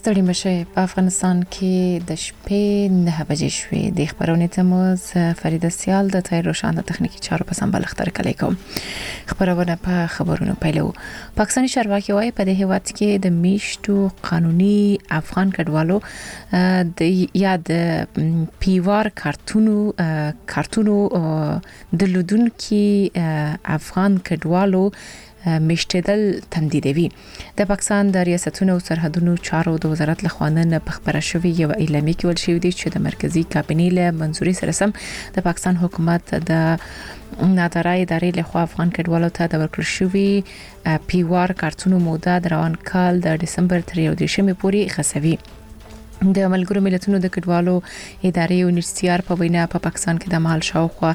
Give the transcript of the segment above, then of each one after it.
ستړي مشه په افغانستان کې د شپې 9 بجې شوې د خبرونه تموز فریده سیال د تای روشانه تخنیکی چارو په سمبال اختر کلی کوم خبرونه په خبرونو پیلو پاکستاني چارواکي وايي په دې هیواد کې د میشتو قانوني افغان کډوالو د یاد پیوار کارتونو د لودون کې افغان کډوالو مشتدل تمدیدوي د پاکستان د ریاستونو او سرحدونو چارو د وزارت لخوا نن په خبره شوې یو اعلامیه کې ول شوې دي چې د مرکزی کابینې له منځوري سره سم د پاکستان حکومت د نادرای ادارې لخوا افغان کډوالو ته د ورکړل شوی پیوار کارتونو موده د روان کال د دسمبر تر 1 پورې خسوي د ملګرو ملتونو د کډوالو ادارې یونیسیار په وینا په پاکستان کې د مال شاوخوا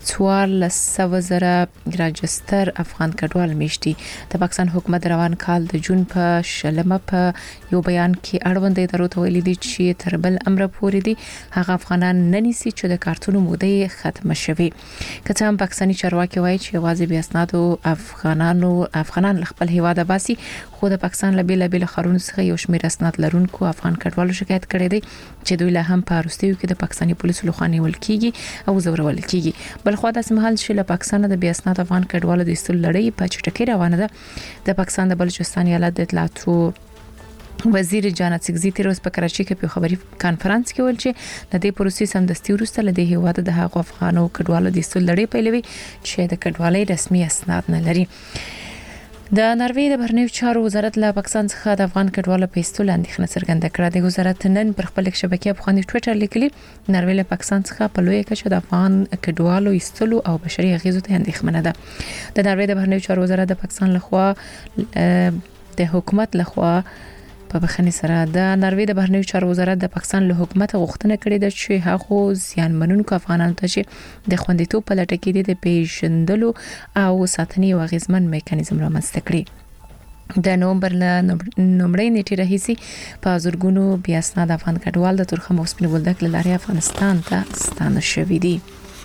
14,000 راجستر افغان کډوال میشتي د پاکستان حکومت روان کال د جون په شلمه په یو بیان کې اړوند ادارو ته ویلي دي چې تر بل امر پورې دي هغه افغانان ننسي چې د کارتونو موده ختمه شوي کته هم پاکستاني چارواکي وایي چې واځي بیا اسنادو افغانان خپل هیواده باسي خو د پاکستان له بیل خارونو څخه یو شمېر اسناد لرونکو افغان کډوالو شکایت کړی دی چې دوی له هم په روسیو کې د پاکستاني پولیسو لخوا نیول کیږي او زورول کیږي بلخو د سمحال چې له پاکستان د بیا اسناد افغان کډوالو د استل لړۍ په چټکۍ روانه ده د پاکستان د بلوچستان ایالت د اطلاعاتو وزیر جانت سګزي تیروس په کراچۍ کې په خبري کانفرنس کې ول چې د دې پروسې سمدستي وروسته له دې هیواده د هغو افغانو کډوالو د استل لړۍ پیلوي چې د کډوالۍ رسمي اسناد نه لري د ناروې د بهرنیو چارو وزارت له پاکستان څخه د افغان کډوالو په استول اندېښنه څرګنده کړه د وزارت نن پر خپل شبکې په باندې ټوئیټر لیکلي ناروې له پاکستان څخه په لوی کچه د افغان کډوالو استلو او بشري اغیزو ته اندېښمنه ده د ناروې د بهرنیو چارو وزارت د پاکستان لخوا د حکومت لخوا په بخنی سره د ناروې د بهرنیو چارو وزارت د پاکستان له حکومت غوښتنه کړې ده چې هغه زیانمنونکو افغانانو ته چې د خوندیتوب په لټه کې د پیژندلو او ساتنې او غیزمن میکانیزم رامنځته کړي د نومبر له نومړۍ نیټې راهیسي په زورګونو بیا اسناد افغان کډوال د ترخم او سپین بولدک لاري افغانستان ته ستانه شوي دي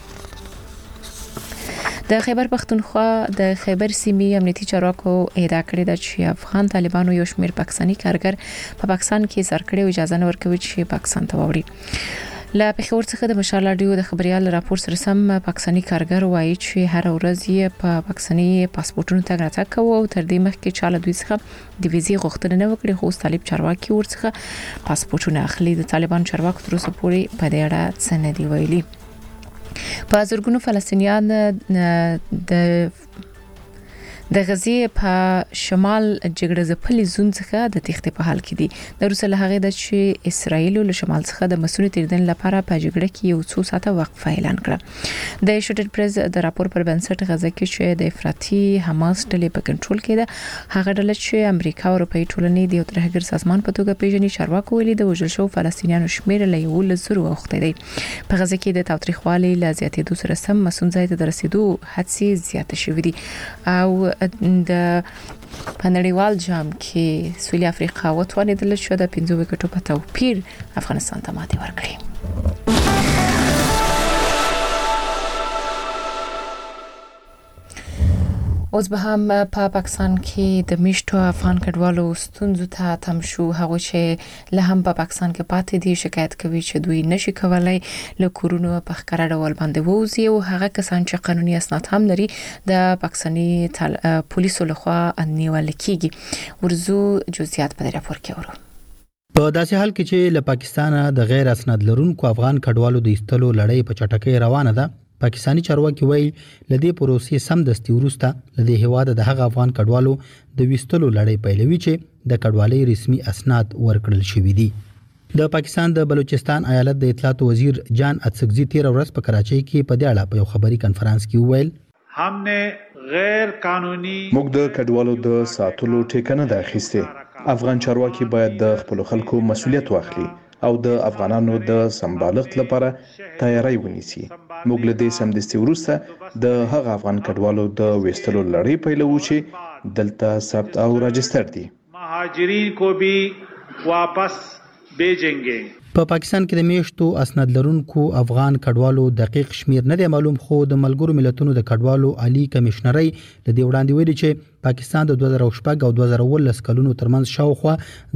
د خیبر پختونخوا د خیبر سیمې امنیتي چارواکو ادعا کړې ده چې افغان طالبانو یو شمېر پاکستاني کارګر په پاکستان کې سرکړې اجازه نه ورکوي چې پاکستان ته وړي لا پېښور څخه د مشال رادیو د خبريال راپور سره سم پاکستاني کارګر وایي چې هر ورځ یې په پاکستاني پاسپورتونو تګ راتګ کوي او تر دې مخکې چاله دوی څخه د ویزې غوښتنه نه وکړي خو طالب چارواکي ورڅخه پاسپورتونه اخلي د طالبان چارواکو تر اوسه پورې په دې اړه څه نه دی ویلي په زرګونو فلسطینیان د غزي په شمال جګړه ځپلي زون څخه د تخته په حال کې دي د روسه له هغه د چې اسرایل له شمال څخه د مسؤلیت تیردن لپاره په جګړه کې یو څو ساعته وقفه اعلان کړه د شوټر پریس د راپور پر بنسټ غزه کې چې د افراطي حماس ډلې په کنټرول کې ده هغه ډله چې امریکا او اروپאי ټولنې د یو ترهګر سازمان په توګه پیژني چارواکو ویلي د وژل شو فلسطینیانو شمېر له 1,000 وخته دی په غزه کې د تاوتریخوالي له زیاتېدو سره سم مسونځای ته رسیدو هڅې زیاته شوې دي او د پنړیوال جام کې سویلي افریقا وتوانیدل چې د 15 وکټو په توپیر افغانستان ته ماتې ورکړي اوس به هم په پاکستان کې د میشتو افغان کډوالو ستونزو ته تم شو هغه چې له هم په پاکستان کې پاتې دي شکایت کوي چې دوی نشي کولای له کورونو په ښکارا ډول باندې ووزي او هغه کسان چې قانوني اسناد هم لري د پاکستاني پولیسو لخوا نیول کیږي ورزو جزئیات په راپور کې ورو په داسې حال کې چې له پاکستان د غیر اسناد لرونکو افغان کډوالو د ایستلو لړۍ په چټکۍ روانه ده پاکستاني چارواکي وایي لدې پروسې سم دستي ورسته لدې هواده د هغه افغان کډوالو د وستلو لړۍ پیلوي چې د کډوالۍ رسمي اسناد ورکړل شوي دي د پاکستان د بلوچستان ایالت د اطلاعات وزیر جان اتسګزي 13 ورځ په کراچۍ کې په دې اړه په یو خبري کانفرنس کې وویل همنه غیر قانوني موږ د کډوالو د ساتلو ټیکنه د اخیسته افغان چارواکي باید د خپل خلکو مسؤلیت واخلي او د افغانانو د سمبالښت لپاره تیاری ونیسي موږ له دې سمدستي وروسته د هغه افغان کډوالو د وستلو لړۍ پیلوو چې دلته ثبت او راجستر دي مهاجرین کو بھی واپس بجنگیں. په پاکستان کې د میشتو اسناد لرونکو افغان کډوالو دقیق شمیر نه دی معلوم، خو د ملګرو ملتونو د کډوالو عالی کمشنري د دې وړاندې ویلي چې پاکستان د 2016 او 2019 کلونو ترمنځ شاوخوا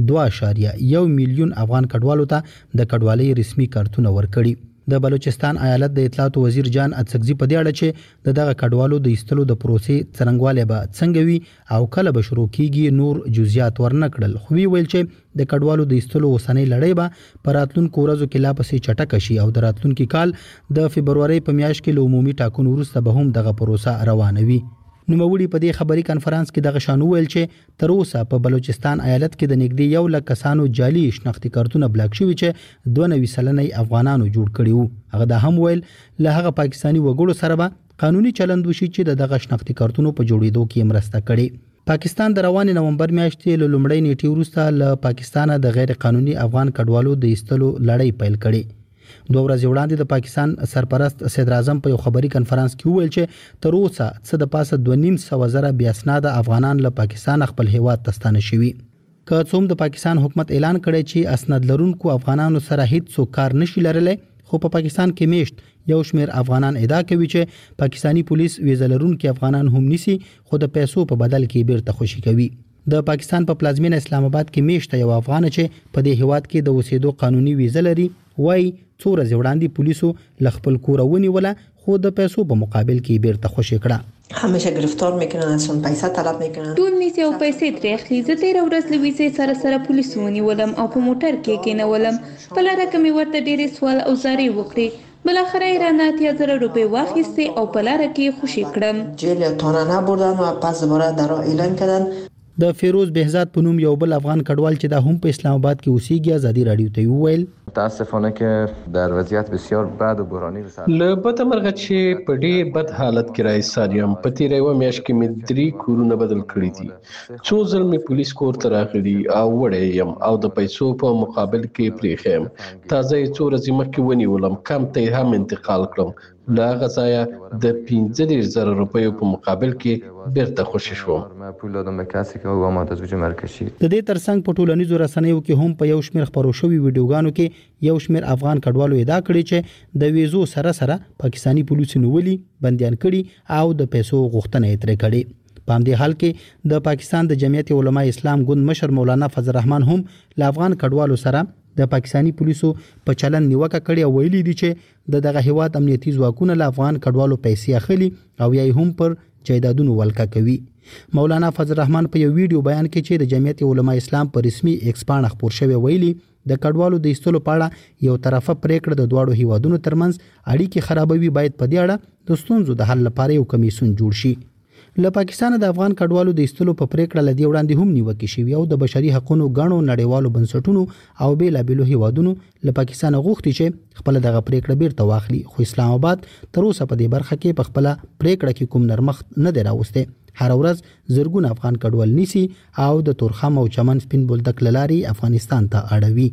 2.1 میلیون افغان کډوالو ته د کډوالۍ رسمي کارتونه ورکړي. د بلوچستان ایالت د اطلاعات وزیر جان اڅکزي په دې اړه چې دغه کډوالو د ایستلو د پروسې څرنګوالی به څنګه وي او کله به شروع کیږي نور جزئیات ورنکړل، خو ویل چې د کډوالو د ایستلو اوسنۍ لړۍ به په راتلونکو ورځو کې لا پسې چټکه شي او د راتلونکي کال د فبرورۍ په میاشت کې له عمومي ټاکنو وروسته به هم دغه پروسه روانه وي. نوموړي په دې خبري کانفرنس کې دغه شان ویل چې تر اوسه په بلوچستان ایالت کې د نږدې 1 لک کسانو جعلي شناختی کارتونه بلاک شوي چې 92 سلنه افغانانو جوړ کړي وو. هغه دا هم ویل له هغه پاکستانی وګړو سره به قانوني چلند وشي چې دغه شناختی کارتونو په جوړېدو کې مرسته کړي. پاکستان د روان نومبر میاشتې له لومړۍ نیټې وروسته له پاکستانه د غیر قانوني افغان کډوالو د ایستلو لړۍ پیل کړي. 2 ورځې وړاندې د پاکستان سرپرست صدر اعظم په یو خبري کانفرنس کې ویل چې تر اوسه څه د پاسه 2.5 بیا اسناد افغانان له پاکستان خپل هیواد ته ستانه شوي. که څوم د پاکستان حکومت اعلان کړی چې اسناد لرونکو افغانانو سره هیڅ کار نشي لرلی، خو په پاکستان کې میشت یو شمیر افغانان ادعا کوي چې پاکستانی پولیس ویزه لرونکو افغانان هم نیسي خو د پیسو په بدل کې بیرته خوشي کوي. د پاکستان په پلازمینه اسلام آباد کې میشت یو افغان چې په دې هیواد کې د اوسېدو قانوني ویزه لري وای څو ورځې وړاندې پولیسو لخپل کور ونیوله خو د پیسو په مقابل کې بیرته خوشي کړه. همیشه گرفتار میکنن، ازشون پیسه طلب میکنن. ټول نیسي او پیسې ترې اخلي. زه 13 ورځې له ویزې سره پولیسو ونیولم او په موټر کې کېنولم. په لاره کې مې ورته ډېرې سوال او زارۍ وکړې. بالاخره یې رانه 8000 روپۍ واخیستې او په لاره کې خوشي کړم. جیل تانه نبردن و پس دوباره در اعلان کردن. د فیروز بهزاد په نوم یو بل افغان کډوال چې د هم په اسلام آباد کې اوسېږي ازادي رادیو ته وویل متاسفانه که در وضعیت بسیار بد و بحرانی له بده مرغه چې په ډېر بد حالت کې راایستل یم. په تیره یوه میاشت کې مې 3 کورونه بدل کړي دي. څو ځل مې پولیس کور ته راغلي او وړی یم او د پیسو په مقابل کې پرېښی یم. تازه یې څو ورځې مخکې ونیولم، کم ته یې هم انتقال کړم. له هغه ځایه د 15000 روپیو په مقابل کې بیرته خوشي شوم. پول دادم به کسی که او آمد از وجه مرکشی. د دې ترڅنګ په ټولنیزو رسنیو کې هم په یو شمېر خبرو شوي ویډیوګانو کې یو شمېر افغان کډوالو ادعا کړې چې د ویزو سره پاکستانی پولیسو نیولي، بندیان کړي او د پیسو غوښتنه یې ترې کړې. په همدې حال کې د پاکستان د جمعیت علماء اسلام ګوند مشر مولانا فضل الرحمن هم له افغان کډوالو سره د پاکستانی پولیسو په چلن نیوکه کړې او ویلي دي چې دغه هیواد امنیتي ځواکونه له افغان کډوالو پیسې اخلي او یا هم پر جایدادونو ولکه کوي. مولانا فضل الرحمن په یو ویډیو بیان کې چې د جمعیت علماء اسلام په رسمي ایکس پاڼه خپور شوی ویلي د کډوالو د ایستلو په اړه یو طرفه پریکړه د دواړو هیوادونو ترمنځ اړیکې خرابوي، باید په دې اړه د ستونزو د حل لپاره یو کمیسیون جوړ شي. له پاکستان د افغان کډوالو د ایستلو په پریکړه لدی وړاندې هم نیوکه شوې او د بشري حقوقو غاڼو نړیوالو بنسټونو او بیلابېلو هیوادونو له پاکستان غوښتي چې خپل دغه پریکړه بیرته واخلي، خو اسلام آباد تر اوسه په دې برخه کې په خپل پریکړه کې کوم نرمښت نه دی راوسته. هر ورځ زرګونه افغان کډوال نیسي او د تورخم او چمن سپین بولدک لاري افغانستان ته اړوي.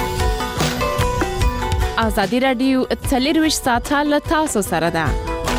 ازادي رادیو 24 ساعته له تاسو سره ده.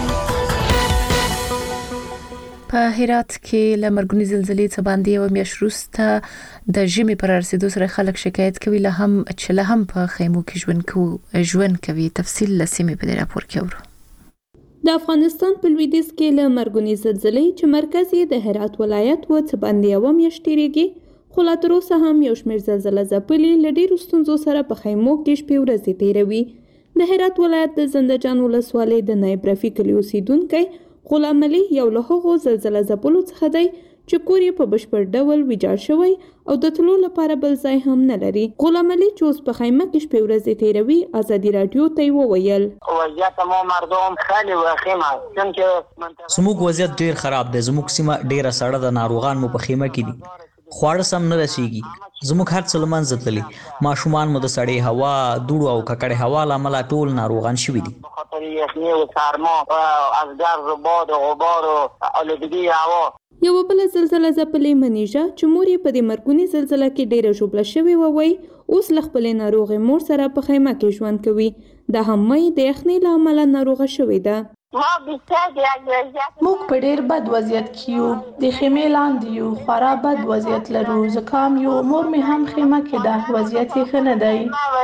په هرات کې له مرګونی زلزلې څخه باندې یو میاشت وروسته د ژمي پر رسیدو سره خلک شکایت کوي له هم په خیمو کې ژوند کوي. تفصیل لسمې په دې راپور کې اورو. د افغانستان په لویدیځ کې له مرګونی زلزلې چې مرکز یې د هرات ولایت و څخه باندې یو میاشت تیریږي، خو لا تر اوسه هم یو شمېر زلزله ځپلي له ډېرو ستونزو سره په خیمو کې شپې ورځې تیروي. د هرات ولایت د زندهجان ولسوالۍ د نایب رفیق کلي اوسیدونکی غلام علي یو له هغو زلزله ځپلو څخه دی چې کور یې په بشپړ ډول ویجاړ شوی او د تلو لپاره بل ځای هم نه لري. غلام علي چې اوس په خیمه کې شپې ورځې تیروي ازادي رادیو ته وویل وضعیت مو مردم خیلی وخیمه چونکه زموږ وضعیت ډیر خراب دی. زموږ سیمه ډیره سړه ده، ناروغان مو په خیمه کې دي، خواړه سم نه رسیږي، زموږ هر څه له منځه تللي، ماشومان مو د سړې هوا، دوړو او ککړې هوا له امله ټول ناروغان شوي دي. یخنی و سرما و از گرد و باد و غبار و آلودگی هوا. یو بل زلزله ځپلې منیژه چې مور یې په دې مرګونی زلزله کې ډیره ژوبله شوې وای اوس له خپلې ناروغې مور سره په خیمه کې ژوند کوي. د هم مې د یخنۍ له امله ناروغه شوې ده. موږ په ډیر بد وضعیت کې یو، د خیمې لاندې یو، خورا بد وضعیت لرو، زکام یو، مور مې هم خیمه کې ده، وضعیت یې ښه نه دی.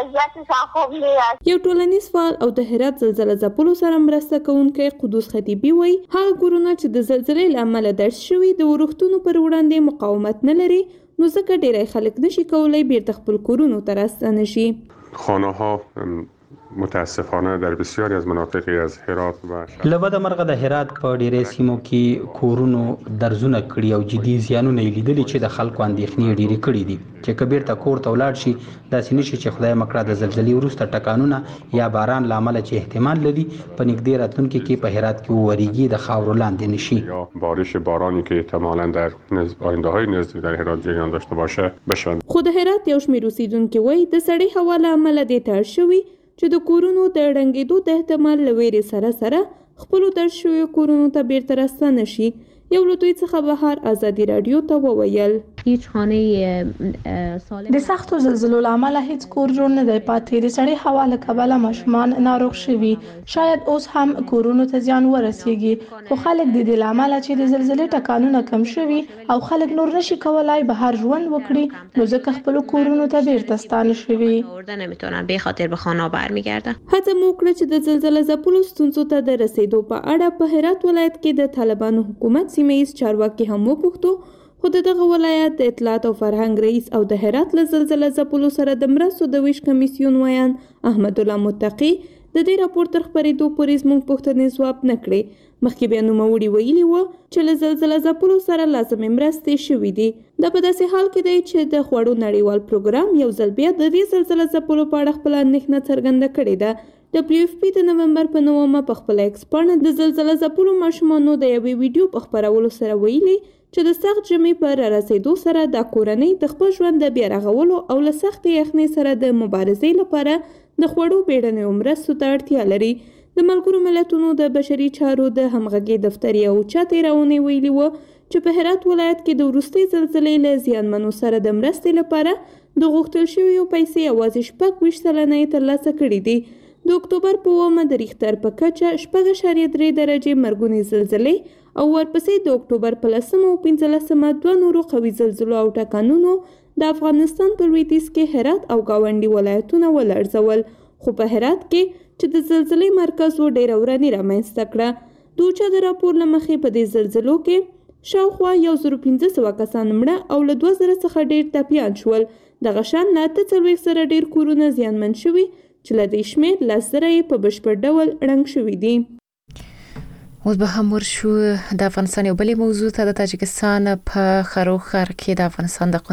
یو ټولنیز فعال او د هرات زلزلې ځپلو سره مرسته کوونکی قدوس خطیبي وایي هغه کورونه چې د زلزلې له امله درد شوي د ورښتونو پر وړاندې مقاومت نه لري، نو ځکه ډیری خلک نشي کولی بیرته خپل کورونو ته راستنه شي. خانه ها متاسفانه در بسیاری از مناطقی از هرات و لبد مرغه د هرات په ډیری سیمو کې کورونو درزونه کړي او جدي زیانونه لیدلي چې د خلکو اندېښنې ډیری کړي دي چې کبیر ته کور ته ولاړ شي داسې نشي چې خدای مکړه د زلزلې وروسته ټکانونه یا باران لامل چې احتمال لري په نږدې راتلونکي کې په هرات کې وریږي د خاورو لاندې نشي یا بارش بارانی که احتمالاً در آینده‌های نزدیک در هرات جریان داشته باشه بشن. خو د هرات یو شمېر اوسیدونکي وایي د سړې هوا له امله دې ته اړ شوي چې د کورونو د ړنګېدو د احتمال له ویرې سره خپلو درد شویو کورونو ته بیرته راستنه شي. یو له دوی څخه بهر ازادي راډیو ته وویل د سختو زلزلو له امله هیڅ کور جوړ نه دی پاتې، د سړې هوا له کبله ماشومان ناروغ شوي، شاید اوس هم کورونو ته زیان ورسیږي، خو خلک د دې له امله چې د زلزلې ټکانونه کم شوي او خلک نور نشي کولای بهر ژوند وکړي، نو ځکه خپل کورونو ته بیرته ستانه شوي. هڅه مو وکړه چې د زلزلې ځپلو ستونزو ته د رسیدو په اړه په هرات ولایت کې د طالبانو حکومت سیمه ییز چارواکي هم وپوښتو، خو دغه ولایت د اطلاعات او فرهنګ رئیس او د هرات له زلزلې ځپلو سره د مرستو د ویش کمیسیون ویان احمد الله متقي د دې راپور تر خپرېدو پورې زموږ پوښتنې ځواب نه کړې. مخکې بیا نوموړي ویلي وو چې له زلزلې ځپلو سره لازمې مرستې شوي دي. دا په داسې حال کې دی چې د خوړو نړیوال پروګرام یو ځل بیا د دې زلزلې ځپلو په اړه خپله اندېښنه څرګنده کړې ده. WFP د نومبر په 9 په خپل ایکس پاڼه د زلزلې ځپلو ماشومانو د یوې ویډیو په خپرولو سره ویلي چې د سخت ژمي په رارسېدو سره دا کورنۍ د خپل ژوند د بیا رغولو او له سختې یخنۍ سره د مبارزې لپاره د خوړو بیړنیو مرستو ته اړتیا لري. د ملګرو ملتونو د بشري چارو د همغږۍ دفتر یو چاته راونې ویلي و چې په هرات ولایت کې د وروستۍ زلزلې له زیانمنو سره د مرستې لپاره د غوښتل شویو پیسې یوازې 26% ترلاسه کړي دي. د اکتوبر په 9 د ریختر په کچه 6.3 درجې مرګونې زلزلې او ورپسې د اکتوبر په 10 او 15 دوه نورو قوي زلزلو او ټکانونو د افغانستان په لویدیځ کې هرات او گاونډي ولایتونه ولړزول، خو په هرات کې چې د زلزلې مرکز و ډېره وراني رامنځته کړه. د اوچا د راپور له مخې په دې زلزلو کې شاوخوا 1500 کسان مړه او له 2000 څخه ډېر ټپیان شول. دغه شان له 48 سره ډېر کورونه زیانمن شوي چې له دې شمېر 10,000 په بشپړ ډول ړنګ شوي دي. اوس به هم ورشو د افغانستان یو بلې موضوع ته. د تاجکستان په خروخ ښار کې د افغانستان د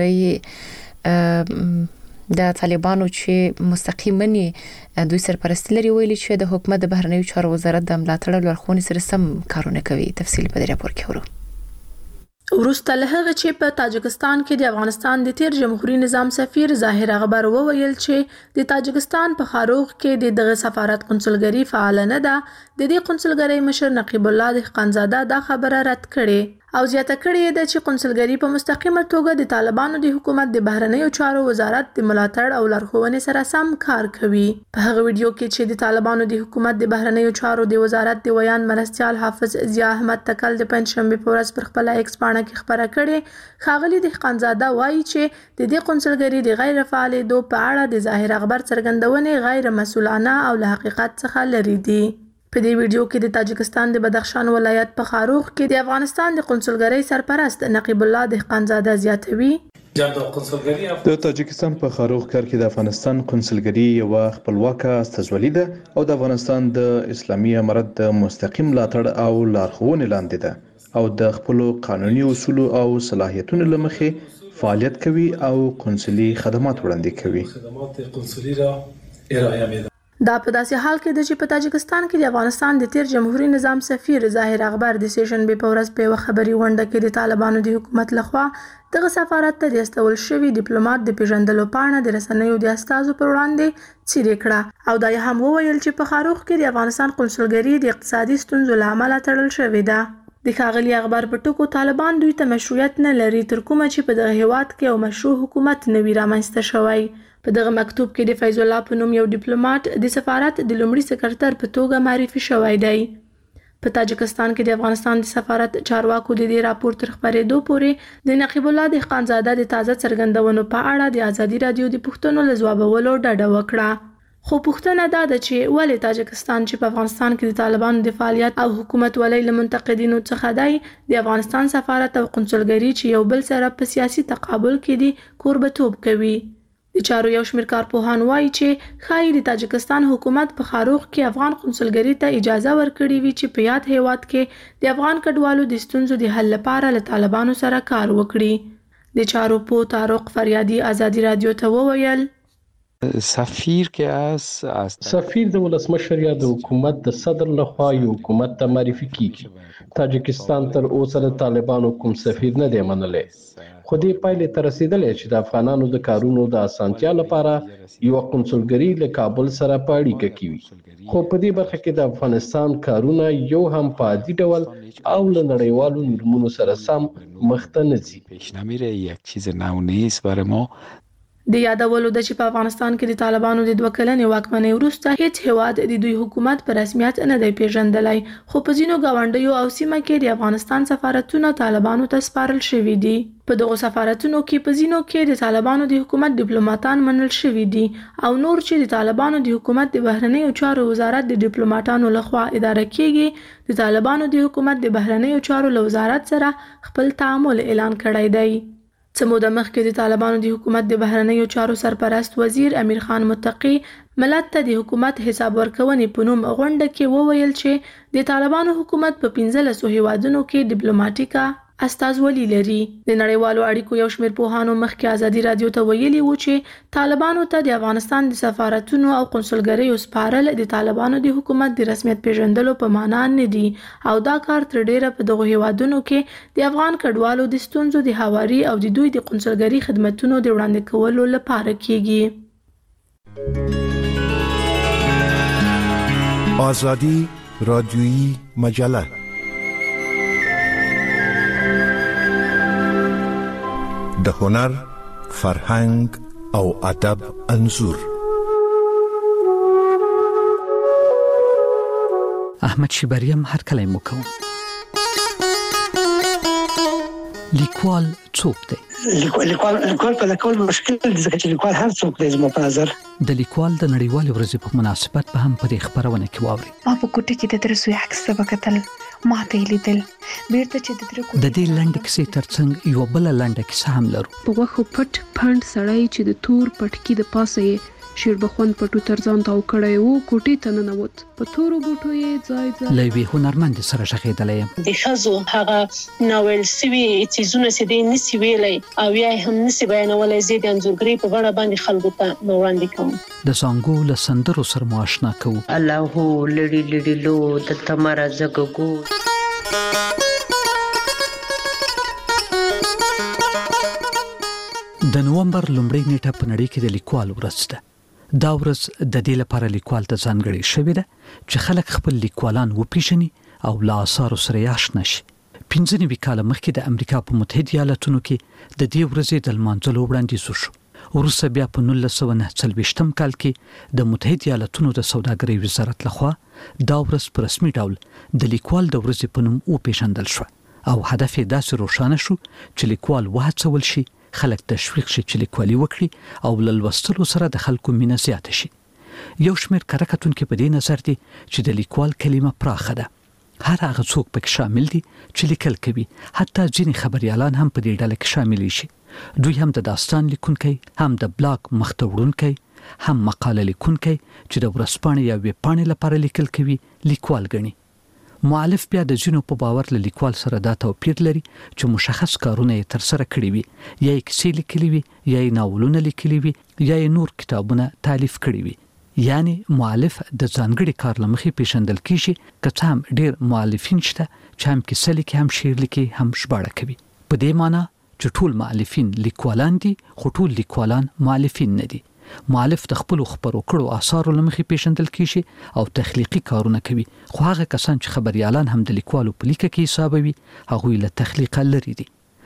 قونسلګرۍ د طالبانو چې مستقیماً دوی سرپرستی لري ویلي چې د حکومت د بهرنیو چارو وزارت د ملاتړ لارښوونې سره سم کارونه کوي. تفصیل په دې راپور کې ورو. وروسته له هغه چې په تاجکستان کې د افغانستان د تیر جمهوریت نظام سفیر ظاهر اغبر وویل چې د تاجکستان په خاروغ کې دغه سفارت قونسلګري فعال نه ده، د دې قونسلګرۍ مشر نقیب الله دهقانزاده دا خبره رد کړې او زیاته کړې ده چې قونسلګري په مستقیمه توګه د طالبانو د حکومت د بهرنیو چارو وزارت د ملاتړ او لارښوونې سره سم کار کوي. په هغه ویډیو کې چې د طالبانو د حکومت د بهرنیو چارو د وزارت د ویان مرستيال حافظ ضیا احمد تکل د پنځشنبه په ورځ پر خپل ایکس پاڼه کې خبره کړې، ښاغلي دهقانزاده وایي چې د دې قونسلګري د غیر فعالیدو په اړه د ظاهر اغبر څرګندونې غیر مسؤلانه او له حقیقت څخه لرې دي. په دې ویډیو کې د تاجکستان د بدخشان ولایت په خاروخ کې د افغانستان د قونسلګرۍ سرپرست نقیب الله دهقانزاده زیاتوي د تاجکستان په خاروخ ښار کې د افغانستان قونسلګري یو خپلواکه استازولي ده او د افغانستان د اسلامي امارت د مستقیم ملاتړ او لارښوونې لاندې ده او د خپل قانوني اصول او صلاحیتونو لمخې فعالیت کوي او قونسلي خدمات وړاندې کوي. دا په داسې حال کې د چې په تاجکستان کې د افغانستان د تیر جمهوریت نظام سفیر ظاهر اغبر د سیشنبه په ورځ په خبري غونډه کې د طالبانو د حکومت لخوا دغه سفارت ته د استول شوی ډیپلوماټ د پیژندلو پاڼه د رسنیو د استازو پر وړاندې څیرې کړه او دا هم وویل چې په خاروخ کې د افغانستان قونسلګري د اقتصادي ستونزو له امله تړل شوې ده. د ښاغلي اغبر په ټکو طالبان دوی ته مشروعیت نه لري تر کومه چې په دغه هیواد کې یو مشروع حکومت نه وي رامنځته شوی. په دغه مکتوب کې د فیض الله په نوم یو ډیپلوماټ د سفارت د لومړي سکرټر په توګه معرفي شوی دی. په تاجکستان کې د افغانستان د سفارت چارواکو د دې راپور تر خبرېدو پورې د نقیب الله دهقانزاده د تازه څرګندونو په اړه د ازادي رادیو د پوښتنو له ځوابولو ډډه وکړه خو پوښتنه دا ده چې ولې تاجکستان چې په افغانستان کې د طالبانو د فعالیت او حکومت ولې له منتقدینو څخه دی د افغانستان سفارت او قونسلګري چې یو بل سره په سیاسي تقابل کې دي کوربتوب کوي د چارو یو شمېر کارپوهان وایي چې ښایي د تاجکستان حکومت په خاروغ کې افغان قونسلګري ته اجازه ورکړې وي چې په یاد هیواد کې د افغان کډوالو د ستونزو د حل لپاره له طالبانو سره کار وکړي د چارو په طارق فریادي ازادي رادیو ته وویل سفیر کې از سفیر د ولسمشر یا د حکومت د صدر لخوا یو حکومت ته معرفي کیږي تاجکستان تر اوسه د طالبانو کوم سفیر نه دی منلی خو دې پایلې ته رسیدلې چې د افغانانو د کارونو د اسانتیا لپاره یو قونسلګري له کابل سره په اړیکه کې وي خو په دې برخه کې د افغانستان کارونه یو هم په عادي ډول او له نړیوالو نورمونو سره سم مخ ته نه ځي پیش نمیره یک چیز نو نیست برای ما د یادولو د چې په افغانستان کې د طالبانو د 2 کلنې واکمنۍ وروسته هیڅ هیواد د دوی حکومت په رسمیت نه دی پیژندلی خو په ځینو ګاونډیو او سیمه کې د افغانستان سفارتونه طالبانو ته سپارل شوي دي په دغو سفارتونو کې په ځینو کې د طالبانو د حکومت ډیپلوماټان منل شوي دي او نور چې د طالبانو د حکومت د بهرنیو چارو وزارت د ډیپلوماټانو لخوا اداره کیږي د طالبانو د حکومت د بهرنیو چارو له وزارت سره خپل تعامل اعلان کړی دی څه موده مخکې د طالبانو د حکومت د بهرنیو چارو سرپرست وزیر امیر خان متقی ملت ته د حکومت حساب ورکونې په نوم غونډه کې وویل چې د طالبانو حکومت په 15 هیوادونو کې ډیپلوماټیکا استازولي لري د نړیوالو اړیکو یو شمېر پوهانو مخکې ازادي رادیو ته ویلي وو چې طالبانو ته د افغانستان د سفارتونو او قونسلګریو سپارل د طالبانو د حکومت د رسمیت پیژندلو په معنا نه دي او دا کار تر ډیره په دغه هیوادونو کې د افغان کډوالو د ستونزو د هواري او د دوی د قونسلګري خدماتونو د وړاندې کولو لپاره کیږي آزادی رادیویی مجله د هنر، فرهنګ او ادب انځور. احمد شیبریم هر کله مو کوم. لیکوال څوک دی؟ لیکوال په لکول مشکل دی ځکه چې لیکوال هر څوک دی زموږ په نظر. د لیکوال د نړیوالې ورځې په مناسبت به هم په دې خبرونه کې واوري. ما په کوټه کې د درسو عکس وکتل، ما ته لیدل بیرته چې د درکو د دې لنډ کیسې ترڅنګ یو بل لنډ کیسه هم لرو. په غوښو پټ پاند سړی چې د تور پټکی د پاسه یې شیربخون پټو ترځان تاو کړی وو کوټې ته ننوت په تورو بوټو یې ځای لوی هنرمند سره شغېدلې د خزو هغه ناول سوي چیزونه چې دې نسی ویلې او یا هم نسی بیانولې زید انځورګری په غړ باندې خلکو ته وړاندې کوم. د زانګو له سندرو سره ماشنا کوو. الله هو لړی لړی لو د تمرا زګو. د نومبر لومړۍ نیټه په نړۍ کې د لیکوال ورځ ده. دا ورځ د دې لپاره لیکوال ته ځانګړې شوې ده چې خلک خپل لیکوالان وپیژني او له آثارو سره آشنا شي. 15 کال مخکې د امریکا په متحده ایالاتونو کې د دې ورځې د لمانځلو وړاندیز وشو. وروسته بیا په 1949 کال کې د متحده ایالاتونو د سوداګرۍ وزارت لخوا دا ورځ په رسمي ډول د لیکوال د ورځې په نوم وپیژندل شو او هدف یې داسې روښانه شو چې لیکوال وهڅول شي خلک تشویق شي چې لیکوالي وکړي او لوستلو سره د خلکو مینه زیاته شي. یو شمېر کارکتونکو په دې نظر دي چې د لیکوال کلمه پراخه ده. هر هغه څوک پکې شامل دي چې لیکل کوي، حتی ځینې خبريالان هم په دې ډله کې شامل شي. دوی هم د داستان لیکونکي، هم د بلاګ مخته وړونکي، هم مقاله لیکونکي چې د ورځپاڼې یا ویبپاڼې لپاره لیکل کوي لیکوال ګڼي. مؤلف بیا د ځینو په باور له لیکوال سره دا توپیر لري چې مشخص کارونه یې تر سره کړی وي، یا یې کیسې لیکلي وي، یا یې ناولونه لیکلي وي، یا یې نور کتابونه تالیف کړي وي. یعنی مؤلف د ځانګړي کار له مخې پیژندل کیږي، که څه هم ډېر مؤلفین شته چې هم کیسه لیکي، هم شعر لیکي، هم ژباړه کوي. په دې معنی چې ټول مؤلفین لیکوالان دي، خو ټول لیکوالان مؤلفین نه دي. مؤلف د خپل خبرو کړو آثارو لمخې پیژندل کیږي او تخلیقي کارونه کوي، خو هغه کسان چې خبريالان هم د لیکوالو په لیکه کې حسابوي هغه له تخلیق لري دي.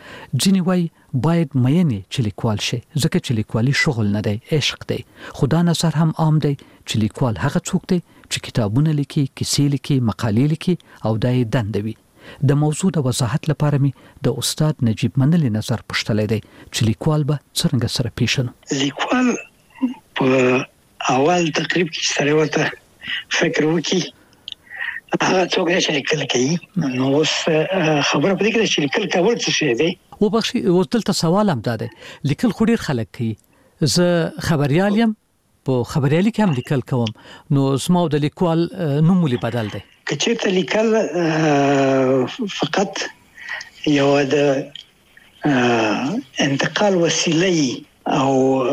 ځینې وایي باید مینې چې لیکوال شي ځکه چې لیکوالي شغل نه دی عشق دی خدا نظر هم عام دی چې لیکوال هغه څوک دی چې کتابونه لیکي کیسې لیکي مقالې لیکي او دای دنده وي د موضوع د وضاحت لپاره می د استاد نجیب منلی نظر پښتلې دی چې لیکوال به څنګه سره پیښنو لیکوال په اول تقریب کې سره ورته فکر وکي هغه څوک چې لیکل کوي نو اوس خبره پدې کې چې لیکل کول څه شي دی و بخښي او دلته سوال هم ده لیکل خو ډیر خلک کوي زه خبريال یم په خبريالي کې هم لیکل کوم نو زما د لیکوال نوم ولې بدل دی کچېرته لیکل فقط یو د انتقال وسیله او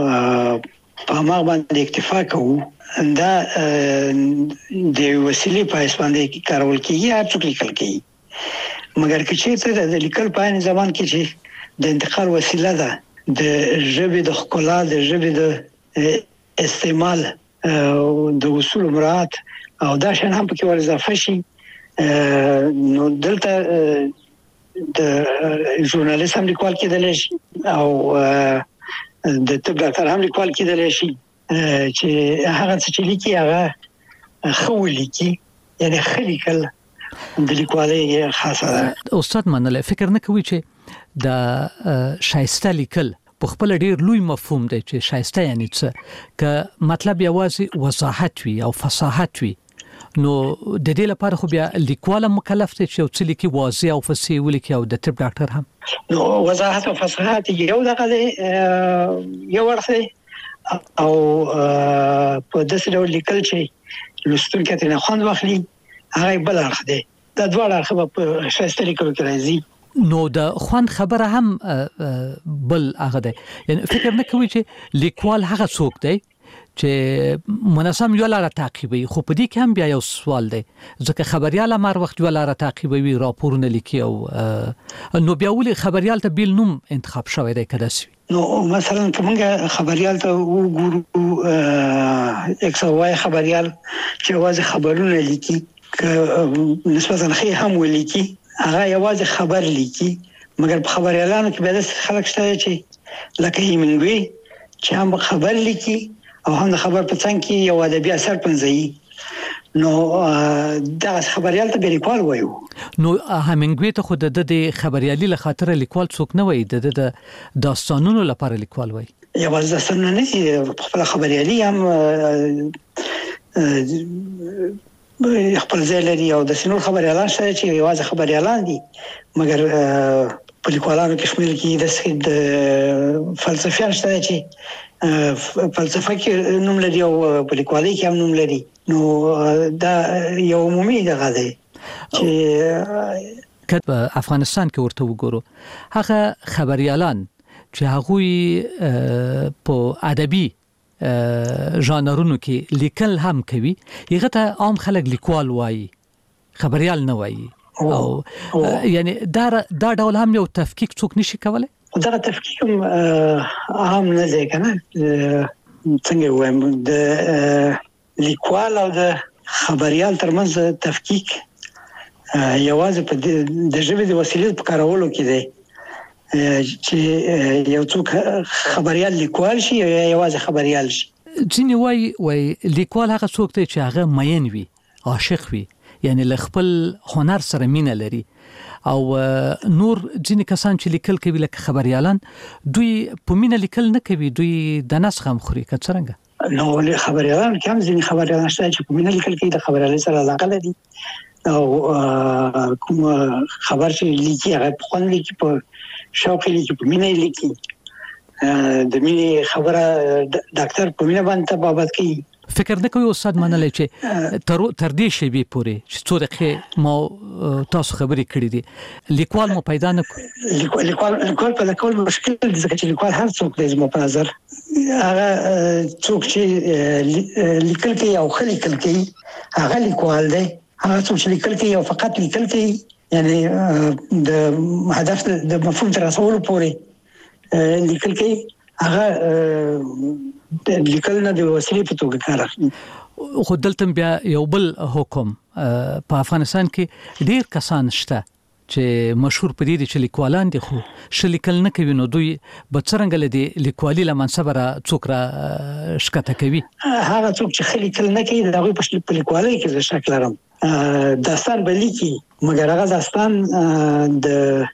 په ما باندې اکتفا کوو دا د وسیلې په اساس باندې کارول کیږي هر څوک لیکل کوي مګر کچېرته د لیکل په ان زمان کې چې د انتقال وسیله ده د ژبې د ښکلا د ژبې د استعمال د اصول مراعات او دا شان هم پکې ور اضافه شي نو دلته د ژورنالیست هم لیکوال کېدل شي او د طب ډاکټر هم لیکوال کېدل شي چې هغه څه لیکي هغه خو لیکي یعنی خلیکل د لیکوالۍ خاصه ده استاد منل فکر نه کوي چې د شایسته لیکل په خپل ډیر لوی مفهوم دی چې شایسته یعنی څه ک مطلب یوازې وضاحت وي او فصاحت وي نو د دې لپاره خو بیا لیکوال مکلف دی چې څه لیکي واضح او فصیح ولیکي او د طب ډاکټر هم نو وضاحت او فصاحت یو دغه یو ورته او په داسې ډول لیکل چې لوستونکي ته نه خوند واخلي هغه بل اړخ دی دا دوه اړخ په شایسته لیکلو کې راځي نو د خوان خبره هم بل هغه دی یعنی فکر نه کوي چې لیکوال هغه څوک دی چې منظم یو لاره تعقیبوي خو په دې کې هم بیا یو سوال دی ځکه خبريال مر وخت یو لاره تعقیبوي راپورونه لیکي او نو بیا ولې خبريال ته بیل نوم انتخاب شوی دی کده سوي نو مثلا کومه خبريال ته وګورو اکسوای خبريال چې واځي خبرونه لیکي نسبتا خې هم ولیکي هغه یوازې خبر لیکي مګر په خبريالانو کې به د خلک شته چې لکه هیمنګوي چې هم خبر لیکي او هم خبر په څنګه کې یو ادبي اثر پنځي نو دا خبريال ته لیکوال وایو نو هیمنګوي ته خود د خبريالي له خاطر لیکوال څوک نه وایي د داستانونو لپاره لیکوال وایي یوازې داستانونه نه خپل خبريالي هم خپل ځای لري او د سينور خبريالان شته چې یوازې خبريالان دي مګر په لیکوالانو کې شمول کې د فلسفیان شته چې فلسفه کې نوم لري او په لیکوالۍ کې هم نوم لري نو دا یو عمومي دغه دی چې په افغانستان کې ورته وګورو هغه خبريالان چې هغه په ادبي ژانرونو کې لیکل هم کوي هغه ته عام خلک لیکوال وایي خبريال نه وایي او یعنی دا ډول هم یو تفکیک څوک نشي کولای دا تفکیک عام نه دی کنه څنګه وایم د لیکوال او د خبريال ترمنځ تفکیک یوازې په د ژبې د وسیلې په کارولو کې دی چې یو څوک خبريال لیکوال شي یا یوازې خبريال شي ځینې وایي لیکوال هغه څوک دی چې هغه مین وي عاشق وي یعنی ل خپل هنر سره مینه لري او نور ځینې کسان چې لیکل کوي لکه خبريالان دوی په مینه لیکل نه کوي دوی د نسخ هم خوري که څنګه نو خبريالان کوم ځینې خبريالان شته چې په مینه لیکل کوي د خبريالۍ سره علاقه لري او کوم خبر چې لیکي هغه په خوند لیکي په شوق لیکي په مینه لیکي د مینه خبره ډاکټر په مینه باندې بابت کوي فکر نه کوي استاد منلای چې تر دې شی به پوره چې څو دقیقې ما تاسو خبرې کړې دي لیکوال مو پیدا نه لیکوال په لکول مشکل دي ځکه چې لیکوال هر څوک دی زموږ په نظر هغه څوک چې لیکل کوي او خلیکل کوي هغه لیکوال دی هغه څوک چې لیکل کوي او فقط لیکل کوي یعنی د هدف د مفهوم تر رسولو پورې لیکل کوي هغه لیکل نه د وسیلې په توګه کار اخلي خو دلته بیا یو بل حکم په افغانستان کې ډیر کسان شته چې مشهور پدې دي چې لیکوالان دي خو شلیکل نه کوي نو دوی به څنګه لدی لیکوالي لمنصب را څوک را شکته کوي هغه څوک چې خلیکل نه کوي دا غوي په لیکوالۍ کې څه شک لرم داستان بلی کی مګر هغه داستان د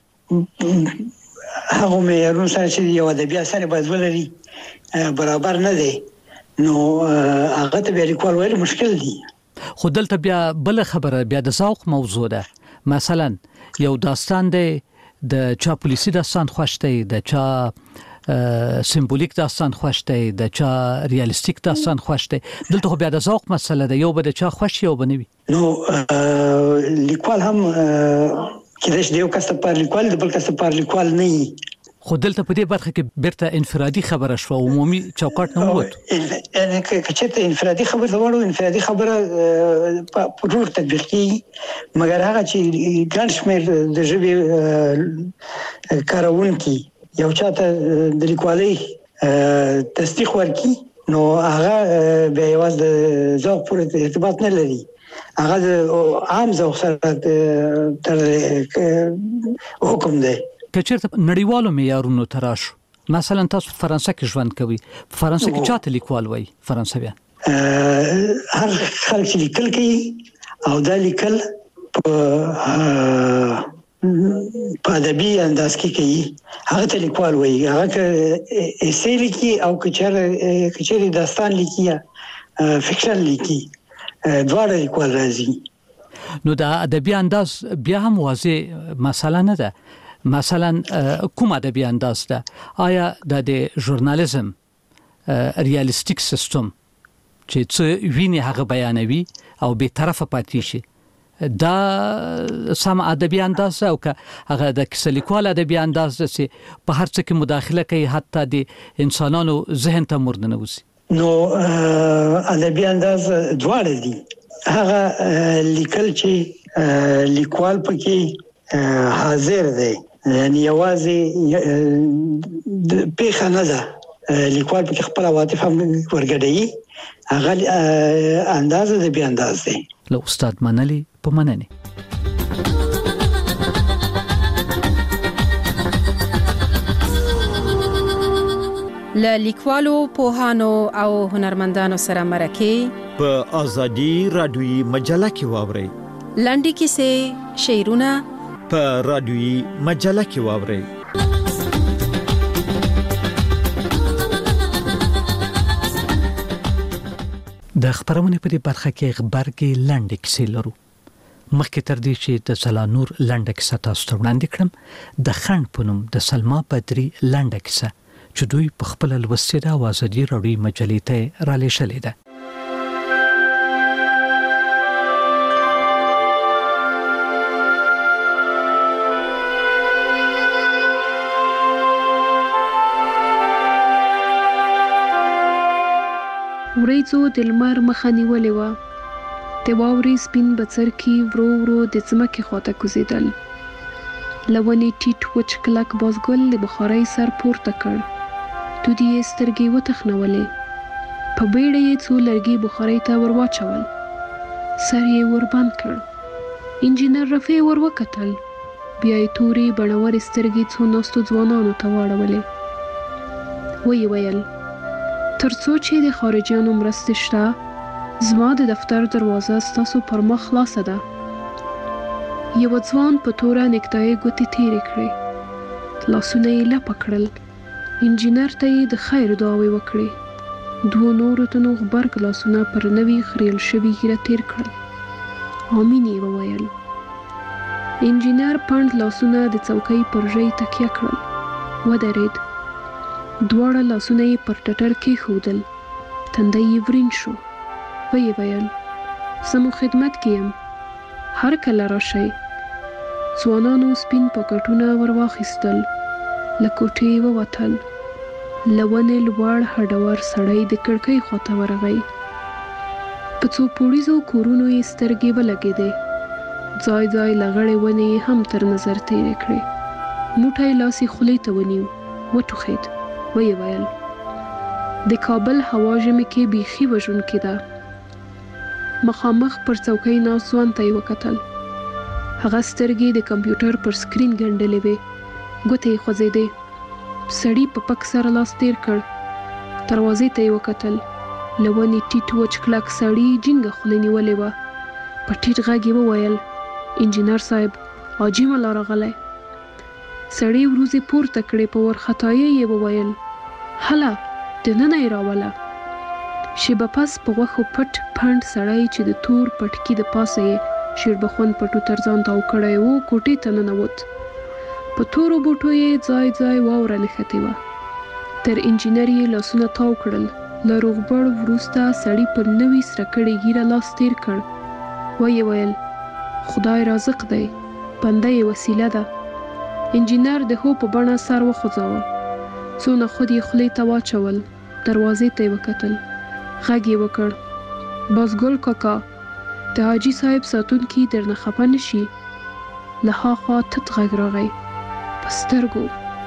هغه معیارونو سره چې یو ادبي اثر باید ولري برابر نه دی نو هغه ته به لیکوال ویل مشکل دی. خو دلته بیا بل خبره بیا د ذوق موضوع ده. مثلا یو داستان دی د چا پولیسي داستان خوښ دی د چا سمبولیک داستان خوښ دی د چا ریالستیک داستان خوښ دی دلته خو بیا د ذوق مسله ده یو به د چا خوښ یو بنوي نو لیکوال هم کله چې یو کس په لیکوال د بل کس په لیکوال نه خو دلته په دې برخه کې بیرته انفرادي خبره شو عمومي چوکاټ نه ووت یعنی کچته انفرادي خبره وړو انفرادي خبره په ټول تطبیق کې مګر هغه چې ګڼ شمېر د ژبې کارونکي یو چاته د لیکوالۍ تصدیق ورکړي نو هغه به یوازې د ذوق پورې ارتباط نه لري هغه عام ذوق سره تر حکم دی. کچېرته نړیوالو معیارونو تراشو مثلا تاسو فرانسه کې ژوند کوي فرانسه کې چاته لیکوال وای فرانسویان هر خلک چې لیکل کوي او دا لیکل په ادبي انداز کې کوي هغه ته لیکوال وای هغه ایسې لیکي او کچېرې داستان لیکي فکشن لیکي دواړه لیکوال راځي نو دا ادبي انداز بیا هم واضح مسله نه ده مثلا کوم ادبي انداز ده آیا د ژورنالیزم ریالستیک سیستم چې څه ویني هغه بیانوي او به طرفه پاتې شي دا سم ادبي انداز او که هغه د کیسلیکوال ادبي انداز چې په هر څه کې مداخله کوي حتی د انسانانو ذهن ته مردنه وسی نو ادبي انداز دواړه دي هغه لیکل چې لیکوال پکې حاضر دی یعنی یوازې پیښه نه ده لیکوال پکې خپل عواطف هم ورګډوي هغه انداز د بیا انداز دی. له استاد منلی په مننه ل لیکوالو پوهانو او هنرمندانو سره مرکه په ازادي رادیوي مجله کې واوري لنډی کیسې شعرونه په رادیوي مجله کې واوري د خبرونه په دې برخه کې خبرګي لنډی کیسې لرو مخکې تر دې چې د سلانور لنډه کیسه تاسو ته وړاندې کړم د خند پونم د سلما بدري لنډه کیسه چې دوی په خپل لوستې د ازادي رادیوي مجلې ته را لېږلې ده. وریځو د لمر مخه نیولې وه د واورې سپین بڅرکي ورو ورو د ځمکې خواته کوزېدل لونې ټیټ وچ کلک بازګل د بخارۍ سر پورته کړ دودي یې سترګې وتخنولې په بیړه یې څو لرګي بخارۍ ته ور واچول سر یې ور بند کړ انجینر رفیع ور وکتل بیا یې تورې بڼورې سترګې څو ناستو ځوانانو ته واړولې ویې ویل تر څو چې د خارجيانو مرستې شته زما د دفتر دروازه ستاسو پر مخ خلاصه ده. یو ځوان په توره نکتای ګوتې تیرې کړې لاسونه یې لپه کړل انجینر ته یې د خیر دعاوې وکړې دوه نورو تنو غبرګ لاسونه پر نوي خریل شوي ږیره تیر کړل امین یې وویل انجینر پاند لاسونه د څوکۍ پر ژۍ تکیه کړل ودرېد دواړه لاسونه یې پر ټټر کې ښودل تندی یې ورین شو ویې ویل زمو خدمت کې یم هر کله راشئ ځوانانو سپین پاکټونه ور واخیستل له کوټې ووتل له ونې لوړ هډور سړی د کړکۍ خواته ورغی په څو پوړیزو کورونو یې سترګې ولګېدې ځای ځای لغړې ونې هم تر نظر تېرې کړې موټی لاس یې خولې ته ونیو وټوخېد ویې ویل د کابل هوا ژمي کې بیخي وژونکې ده مخامخ پر څوکۍ ناست ځوان ته یې وکتل هغه سترګې د کمپیوټر پر سکرین ګنډلې وې، ګوتې یې خوځېدې. سړي په پک سره لاس تیر کړ، دروازې ته یې وکتل. له ونې ټیټ وچ کلک سړي جینګه خوله نیولې وه. په ټیټ غږ یې وویل: انجینر صاحب، حاجي ملا راغلی. سړي وروځې پورته کړې، په وارخطایۍ یې وویل: هله دننه یې راوله. شیبه پس په غوښو پټ پنډ سړی چې د تور پټکي د پاسه یې شیربخون پټو تر ځان تاو کړی و کوټې ته ننوت. په تورو بوټو یې ځای ځای واوره نښتې وه. تر انجینر یې لاسونه تاو کړل. له روغبړ وروسته سړي پر نوي سره کړې ږیره لاس تیر کړ. ویې ویل: خدای رازق دی، بنده یې وسیله ده. انجینر د هو په بڼه سر وخوځاوه. څونه خود یې خولې ته واچول. دروازې ته یې وکتل. غږ یې وکړ: بازګل کاکا، د حاجي صاحب ساتونکي درنه خفه نه شي. له هاخوا تت غږ راغی: په سترګو.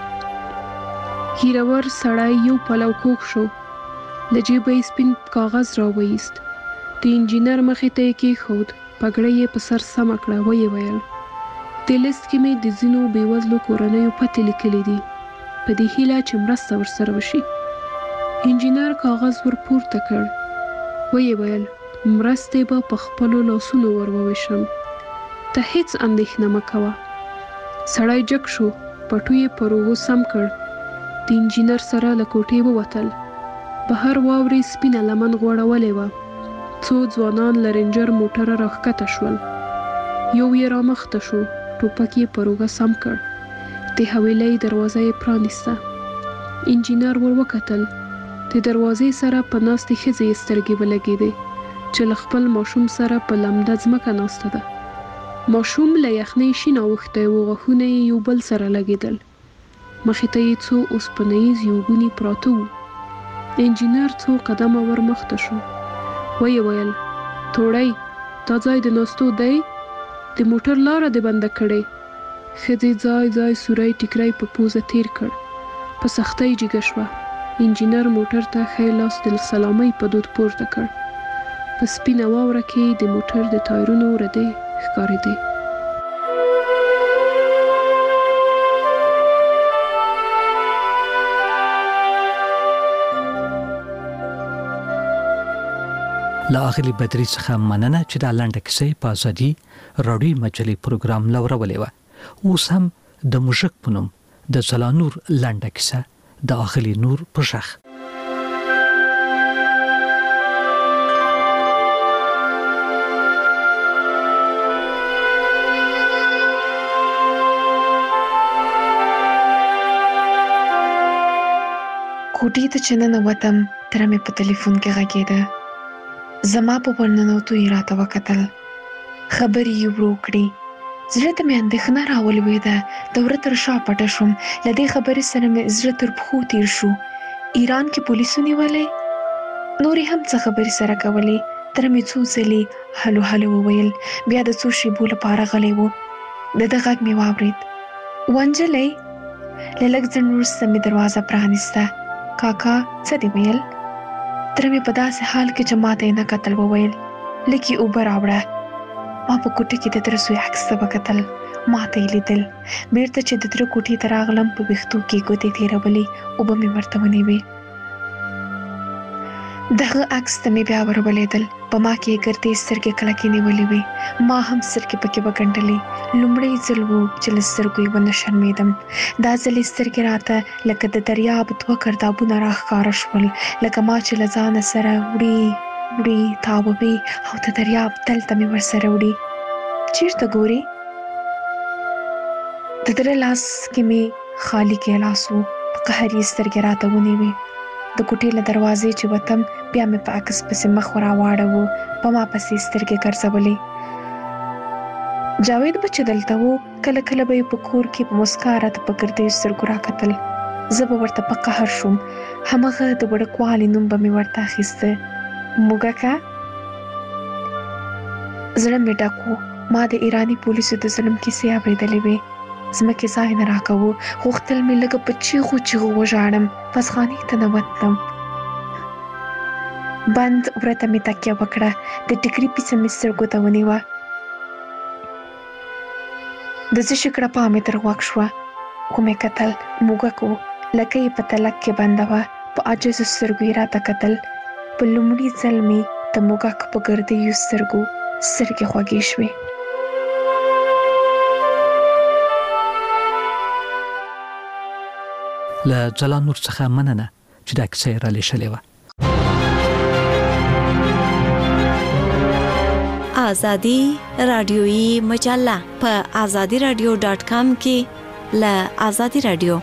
ږیرور سړی یو پلو کوږ شو. له جیبه یې سپین کاغذ راوایست. د انجینر مخې ته یې کېښود. پګړۍ یې په سر سمه کړه. ویې ویل: دې لیست کې مې د ځینو بېوزلو کورنیو پتې لیکلي دي، په دې هیله چې مرسته ورسره وشي. انجینر کاغذ ور پورته کړ. ویې ویل: مرستې به په خپلو لاسونو ور وویشم، ته هیڅ اندېښنه مه کوه. سړی جګ شو، پټو یې پر اوږو سم کړ. د انجینر سره له کوټې ووتل. بهر واورې سپینه لمن غوړولې وه. څو ځوانان له رینجر موټره راښکته شول. یو یې رامخته شو، ټوپک یې پر اوږه سم کړ. د حویلۍ دروازه یې پرانیسته. انجینر ور وکتل. د دروازې سره په ناستې ښځې یې سترګې ولګېدې چې له خپل ماشوم سره په لمده ځمکه ناسته ده. ماشوم له یخنۍ شین اوښتی و، غاښونه یې یو بل سره لګېدل. مخې ته یې څو اوسپنیز یوګوني پراته وو. انجینر څو قدمه ور مخته شو. ویې ویل: توړی، دا ځای د ناستو دی؟ د موټر لاره دې بنده کړې. ښځې ځای ځای سوری ټیکری په پوزه تیر کړ. په سختۍ جګه شوه. انجینر موټر ته ښی لاس د سلامۍ په دود پورته کړ. په سپینه واوره کې د موټر د ټایرونو ردې ښکارېدې. له اغلي بدري څخه مننه چې دا لنډه کیسه په ازادي راډیو مجلې پروګرام لورولې و. اوس هم د مشک پونم د زلانور لنډه کیسه د اغلي نور په شخ. کوټې ته چې ننوتم، تره مې په تلیفون کې غږېده. زما په ورننوتو یې راته وکتل. خبرې یې ورو کړې. زړه ته مې اندېښنه راولوېده. د وره تر شا پټه شوم. له دې خبرې سره مې زړه تر پښو تیر شو. ایران کې پولیسو نیولی؟ نورې هم څه خبرې سره کولې. تره مې څو ځلې هلو هلو وویل. بیا د څو شېبو لپاره غلی و. د ده غږ مې واورېد: ونجلۍ. له لږ ځنډ وروسته مې دروازه پرانیسته. کاکا څه دې ویل؟ تره مې په داسې حال کې چې ماته یې نه کتل وویل: لږ یې اوبه راوړه. ما په کوټه کې د تره زوی عکس ته وکتل. ماته یې لیدل. بیرته چې د تره کوټې ته راغلم، په ویښتو کې ګوتې تېرولې. اوبه مې ورته ونیوې. دغه عکس ته مې بیا ورولېدل. په ما کې یې ګردې سترګې کلکې نیولې وې. ما هم سترګې پکې وګنډلې. لومړی ځل و چې له سترګو یې ونه شرمېدم. دا ځل یې سترګې راته لکه د دریاب دوه ګردابونه راښکاره شول، لکه ما چې له ځانه سره وړي وړي تاووي او د دریاب تل ته مې ورسره وړي. چېرته ګورې؟ د تره لاس کې مې خالي ګیلاس و. په قهر یې سترګې راته ونیوې. د کوټې له دروازې چې وتم، بیا مې په عکس پسې مخ راواړوه. په ما پسې سترګې ګرځولې. جاوید به چې دلته و، کله کله به یې په کور کې په مسکا راته په ګردیو سترګو راکتل. زه به ورته په قهر شوم. همغه د وړکوالي نوم به مې ورته اخیسته: موږکه. زړه مې ډک و. ما د ایراني پولیسو د ظلم کیسې اورېدلې وې. ځمکې ځای نه راکوه. غوښتل مې لږه په چیغو چیغو وژاړم. پسخانې ته ننوتم. بند ورته مې تکیه وکړه. د ټیکري پیڅه مې سترګو ته ونیوه. د څه شکړه په مې تر واک شو کومه قتل موګه کو لکه په تلک کې بندوا په عاجز سترګو راته قتل په لومړي ځل می د موګه په ګردې یو سترګې خوږې شوې. له جلال نور څخه مننه چې دا کیسه را لېږلې وه. آزادی رادیویی مجله په azadiradio.com کې له آزادی رادیو.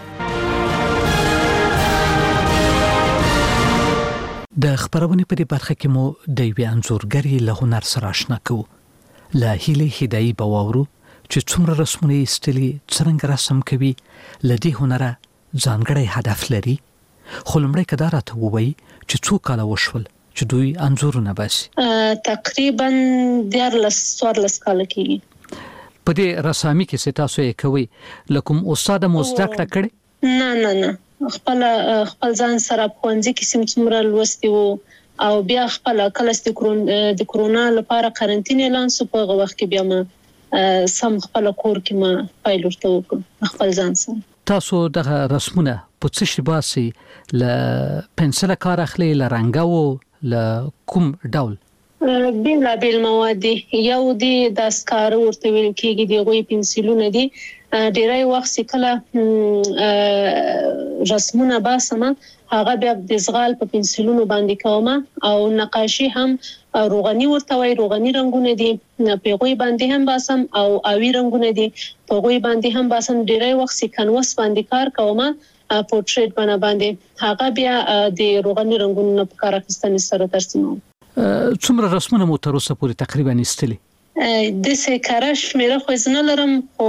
د خبرونې په دې برخه کې مو د یوې انځورګرې له هنر سره آشنا کوو. له هیلې هدایي به واورو چې څومره رسمونه یې ایستلي، څرنګه رسم کوي، له دې هنره ځانګړی هدف لري. خو لومړی که دا راته ووایي چې څو کاله وشول چې دوی انځورونه باسي؟ تقریبا 14 کاله کېږي. په دې رسامي کې چې تاسو یې کوئ له کوم استاد مو زده کړه کړې؟ نه خپل ځان سره ښوونځي کې څومره لوستي وو او بیا خپل کله د کرونا لپاره قرنټین اعلان شو. په هغه وخت کې بیا ما سم خپل کور کې ما فایل ورته وکړ خپل ځان سره. تاسو دغه رسمونه په څه شي باسي؟ له پنسل کار اخلي، له رنګاو، له کوم ډول؟ بیل مواد یو دی د سکار ورته ویل کېږي، دی غوي پنسلونه دي. ډیری وخت کله رسمونه باسم هغه بیا د زغال په پنسلونو باندې کوم او نقاشي هم روغني ورته وای، روغني رنگونه دي په غوي باندې هم باسم او اوی رنگونه دي په غوي باندې هم باسم. ډیری وخت کانواس باندې کار کوم پورټریټ باندې هغه بیا د روغني رنگونو په کار اخیستنې سره ترسیموم. څومره رسمونه مو تر اوسه پورې تقریبا ایستلي؟ د څه کارش مې خو نه لرم، خو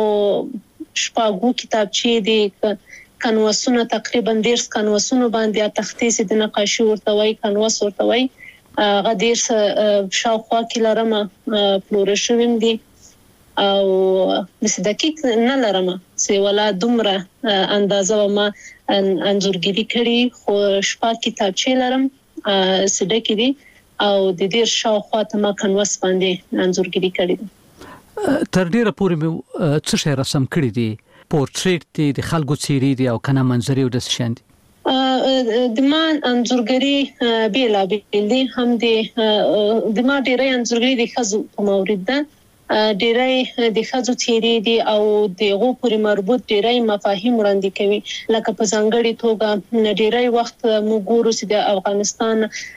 شپږو کتابچې دي کانواسونه تقریبا 10 کانواسونه باندې تختې د نقاشي ورته وای، کانواس ورته وای. هغه 10 شاوخوا کې لرم فلورشوم دي او مس دقیق نه لرم چې ولا دومره اندازه ما انځورګری کړی، خو شپږ کتابچې لرم سده کې دي او د دې شاوخوا ته ما کانواس باندې انځورګری کړی دي. تر ډیره پورې څه شی رسم کړی دي؟ پورټریټ دي، د خلکو څیرې دي او کنه منظرې او د شان دي؟ د ما انځورګری بیل دي، هم د ما ډیره انځورګری د خزو په مورید ده، ډیره د خزو څیرې دي او دغه پورې مربوط ډیره مفاهیم وړاندې کوي. لکه په ځانګړي توګه ډیره وخت موږ ګورو چې د افغانستان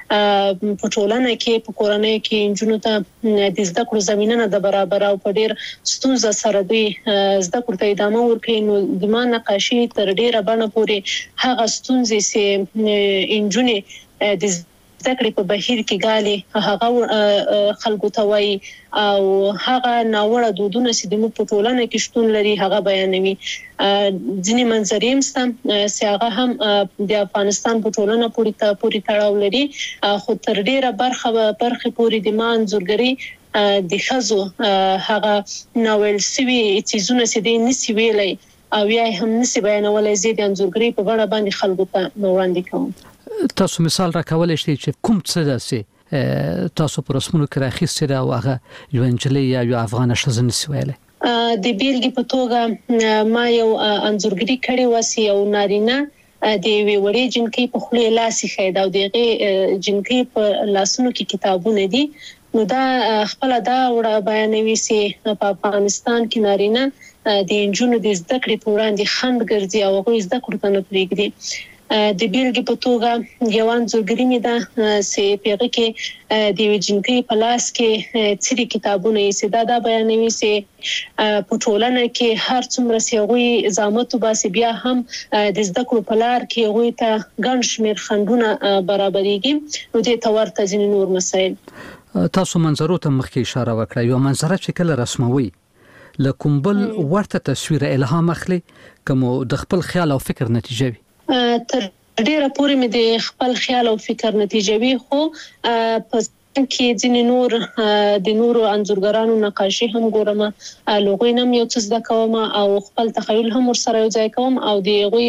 په ټولنه کې په کورنۍ کې انجونو ته د زده کړو زمينه نه برابر او په ډیر ستونزه سره دوی زده کړو ته ادامه ورکوي. نو د ما نقاشي تر ډیره باندې پورې هغه ستونزې چې انجونې د زدهکړې په بهیر کې غالي هغه خلکو ته وایي او هغه ناوړه دودونه چې د مو په ټولنه کې شتون لري هغه بیانوي. ځینې منظرې مستم چې هغه هم د افغانستان په ټولنه پورې تړاو لري، خو تر ډیره برخه پورې د ما انځورګری د خزو هغه ناول سوي چیزونه چې د نسی ویلای او یا هم نسی بیانولای زید انځورګری په غاړه باندې خلکو ته وړاندې کوم. تاسو مثال راکولای شئ چې کوم څه داسې تاسو پر رسمونو کې راخیستې ده او هغه یو انجلۍ یا یو افغان ښځه نسی ویلای؟ د بیلګې په توګه ما یو انځورګری کړی وسی او نارینه د وړې جنکۍ په خولې لاسي خید او دغه جنکۍ په لاسونو کې کتابونه دي. نو دا خپل دا وړ بیانوي چې په افغانستان کې نارینه د انجونو د زده کړې په وړاندې خنډ ګرځي او هغه زده کړو ته نه پریږدي. د بیلګې په توګه یو انځورګری مې ده چې پیغه کې د وجنکۍ په لاس کې څری کتابونه یې دا بیانوي چې په ټولنه کې هر څومره سیغوي زامت باسي بیا هم د زده کړو په لار کې غوي ته ګڼ شمیر خنډونه برابرېږي. نو د تورته ځینې نور مسایل تاسو منظرو ته مخکې اشاره وکړه. یو منظره چې کله رسموي لکه بل ورته تصویر الهام اخلي کوم د خپل خیال او فکر نتیجه وي؟ تر ډیره پورې مې د خپل خیال او فکر نتیجه وي، خو په کې ځینې نور د نورو انځورګرانو نقاشي هم ګورم، لوګوي نم یو څه زده کوم او خپل تخیل هم ورسره یو ځای کوم او د غوي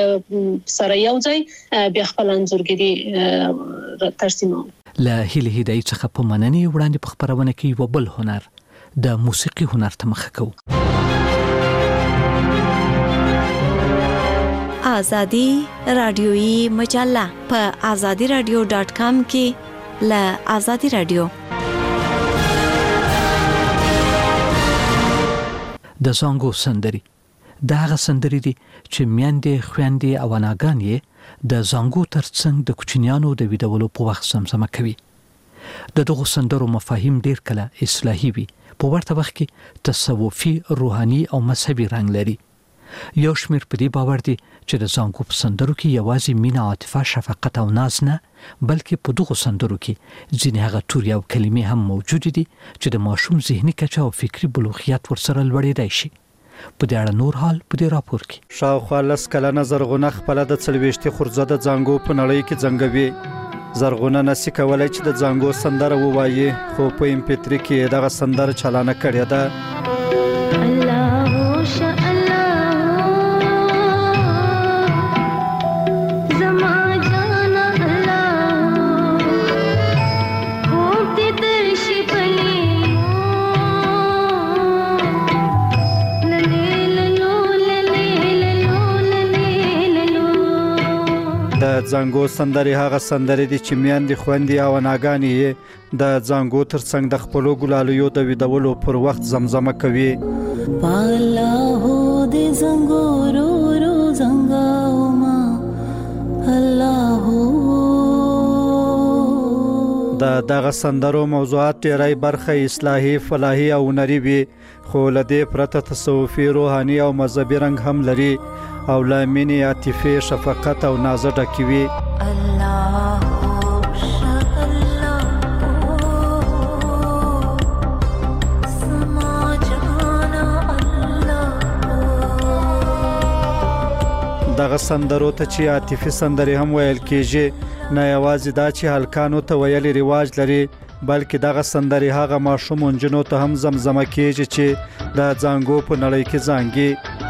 سره یو ځای بیا خپل انځورګری ترسیموم. له هیله هدایي څخه په مننې وړاندې په خبرونه کې یو بل هنر د موسیقي هنر ته مخه کوو. ازادي رادیويي مجله په azadiradio.com کې له ازادي رادیو. د زانګو سندري دا هغه سندري دي چې میاندې خويندې او اناګانې د زانګو ترڅنګ د کوچنیانو د ویډیولو په وخت سمسمه کوي. د دغه سندرو مفاهیم ډیر کله اصلاحي وي، په ورته وخت کې تصوفي، روحاني او مذهبي رنګ لري. یو شمیر په دې باور دي چې د زانګو په سندرو کې یوازې مینه، عاطفه، شفقت او ناز نه، بلکې په دغه سندرو کې ځینې هغه توري او کلمې هم موجود دي چې د ماشوم ذهني کچه او فکری بلوغیت ورسره لوړېدای شي. په دې اړه نور حال په دې راپور کې. شاوخوا 10 کلنه زرغونه خپل د 40 خورزه د زانګو په نړۍ کې زنګوي. زرغونه نسی کولای چې د زانګو سندره ووایي، خو په MP3 کې دغه سندره چالانه کړې ده. د زانګو سندري هغه سندري دي چې میاندې خويندې او اناګانې د زانګو ترڅنګ د خپلو ګلالیو د ویډولو پر وخت زمزمه کوي. بالا هو د زانګو رو رو زنګاو ما الله دغه سندرو موضوعات ډېرای برخه اصلاحي، فلاحي او هنري وي، خو لدې پرته تصوفي، روحاني او مذهبي رنګ هم لري او له مینې، عاطفې، شفقت او ناز ډکې وي. دغه سندرو ته چې عاطفي سندرې هم ویل کېږي، نه یوازې دا چې هلکانو ته ویل رواج لري، بلکې دغه سندرې هغه ماشوم انجنو ته هم زمزمه کېږي چې د زانګو په نړۍ کې زانګي.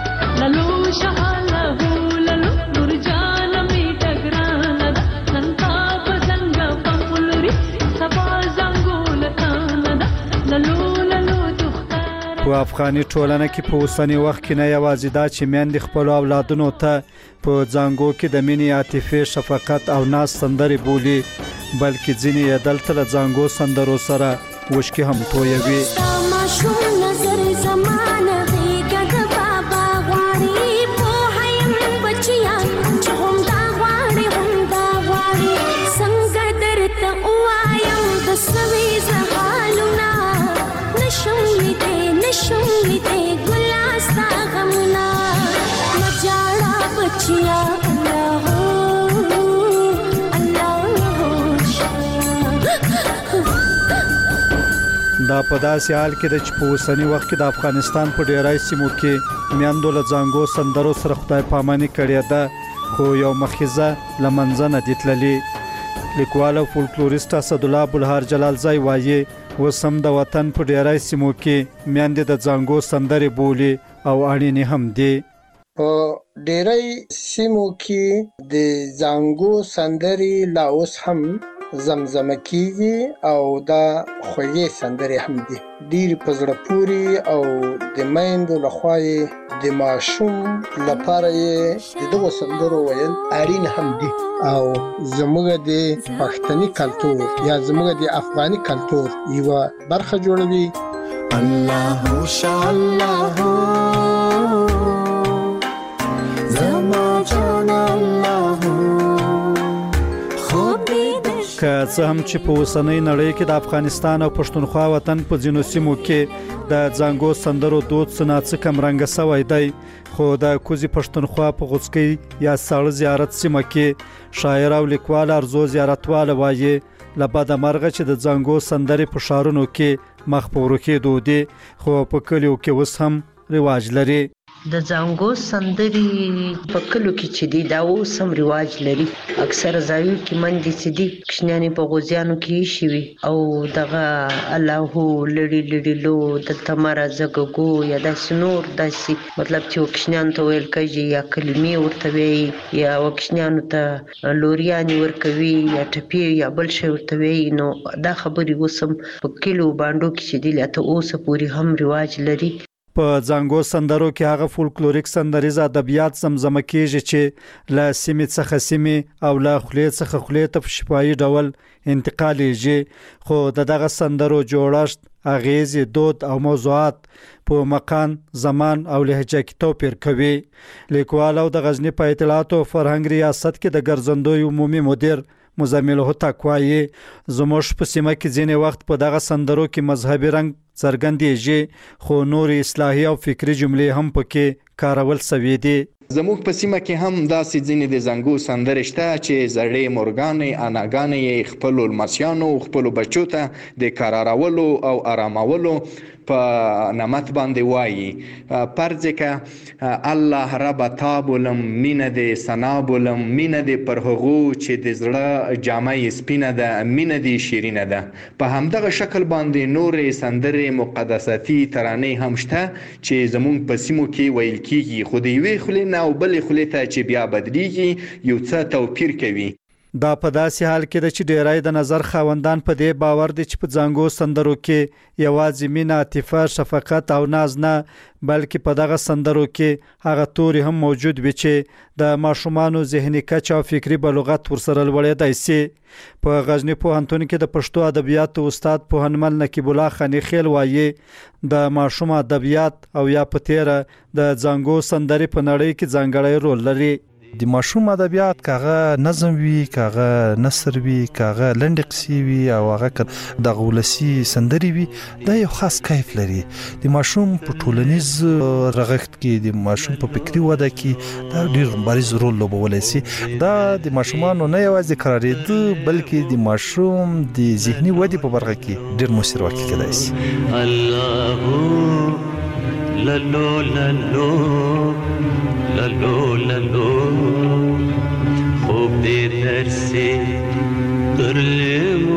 په افغاني ټولنه کې په اوسنی وخت کې نه یوازې دا چې میندې خپل اولادونو ته په زانګو کې د مینې، عاطفې، شفقت او ناز سندرې بولي، بلکې ځینې یې دلته د زانګو سندرو سره وشکې هم تویوي. دا په داسې حال کې د چې په اوسنی وخت کې د افغانستان په ډیری سیمو کې میاندو له زانګو سندرو سره خدای پاماني کړې ده، خو یو مخیزه لمنځه نه دي تللي. لیکوال او فولکلوریست اسدالله بلهار جلالزای وایي وسم د وطن په ډیری سیمو کې میاندې د زانګو سندرې بولي او اړینې هم دي. په ډیری سیمو کې د زانګو سندرې لا اوس هم زمزمه کیږي او دا خوږې سندرې هم دي. ډېر په زړه پورې او د میندو لخوا د ماشوم لپاره د دغو سندرو ویل اړین هم دي او زموږ د پښتني کلتور یا زموږ د افغاني کلتور یوه برخه جوړوي. الله شاء الله زما جان الله که څه هم چې په اوسنۍ نړۍ کې د افغانستان او پښتونخوا وطن په ځینو سیمو کې د زانګو سندرو دود څه ناڅه کمرنګه سوی دی، خو د کوزي پښتونخوا په غوڅکۍ یا ساړه زیارت سیمه کې شاعر او لیکوال ارزو زیارتواله وایي له بده مرغه چې د زانګو سندرې په ښارونو کې مخ په ورکېدو دي، خو په کلیو کې اوس هم رواج لري. د زانګو سندرې په کلو کې چې دي دا اوس هم رواج لري. اکثر ځایو کې منډې چې دي کشنیانې په غوزیانو کې ایښي وي او دغه الله لړي لړي لو دلته مه راځه ګګو یا داسې نور داسې مطلب چې وکشنیانو ته ویل کېږي یا کلمې ورته وایي یا وکشنیانو ته لوریانې ورکوي یا ټپې یا بل شی ورته وایي. نو دا خبرې اوس هم په کلو بانډو کې چې دي لا ته اوسه پورې هم رواج لري. په ځانګو سندرو کې هغه فولکلوریک سندریز ادبیات زمزمه کیږي چې له سیمې څخه سیمې او له خولې څخه خولې ته په شفاهي ډول انتقالیږي، خو دغه سندرو جوړښت، اغیز، دود او موضوعات په مکان، زمان او لهجه کې توپیر کوي. لیکوال او د غزنی په اطلاعات او فرهنګ ریاست کې د ګرځندوی عمومي مدیر مزمل هوتک وایي زموږ په سیمه کې ځینې وخت په دغه سندرو کې مذهبي رنګ څرګندېږي، خو نور اصلاحي او فکری جملې هم پکې کارول شوي دي. زموږ په سیمه کې هم داسې ځینې د زنګو سندرې شته چې زړې مورګانې اناګانې خپلو لمسیانو خپلو بچو ته د قرارولو او آرامولو په نمت باندې وایي. فرض که الله رب تا بولم مینه دې ثنا بولم، مینه دې پر هغو چې د زړه جامه یې سپینه ده، مینه دې شیرینه ده. په همدغه شکل باندې نورې سندرې مقدساتي ترانې هم شته چې زموږ په سیمو کې ویل کیږي، خو د یوې خولې نه او بلې خولې ته چې بیا بدلیږي یو څه توپیر کوي. دا په داسې حال کې ده چې ډیری د نظر خاوندان په دې باور دي چې په ځانګو سندرو کې یوازې مینه، عاطفه، شفقت او ناز نه، بلکې په دغه سندرو کې هغه توري هم موجود وي چې د ماشومانو ذهني کچه او فکری بلوغت ورسره لوړېدای شي. په غزنی پوهنتون کې د پښتو ادبیاتو استاد پوهنمل نقیب الله خانی خیل وایي د ماشوم ادبیات او یا په تیره د ځانګو سندرې په نړۍ کې ځانګړی رول لري. د ماشوم ادبیات کاغه نظم وی، کاغه نثر وی، کاغه لنډ قصې وی او هغه د غولسی سندري وی، دا یو خاص کیف لري. د ماشوم په ټولنیز رغښت کې، د ماشوم په فکری وده کې دا ډیر بارز رول لوبولی شي. دا د ماشومانو نه یوازې قرارېدو بلکې د ماشوم د ذهني ودې په برخه کې ډیر مؤثر واقع کېدای شي. الله لالو لالو لالو لالو خوب دې درسي درلمو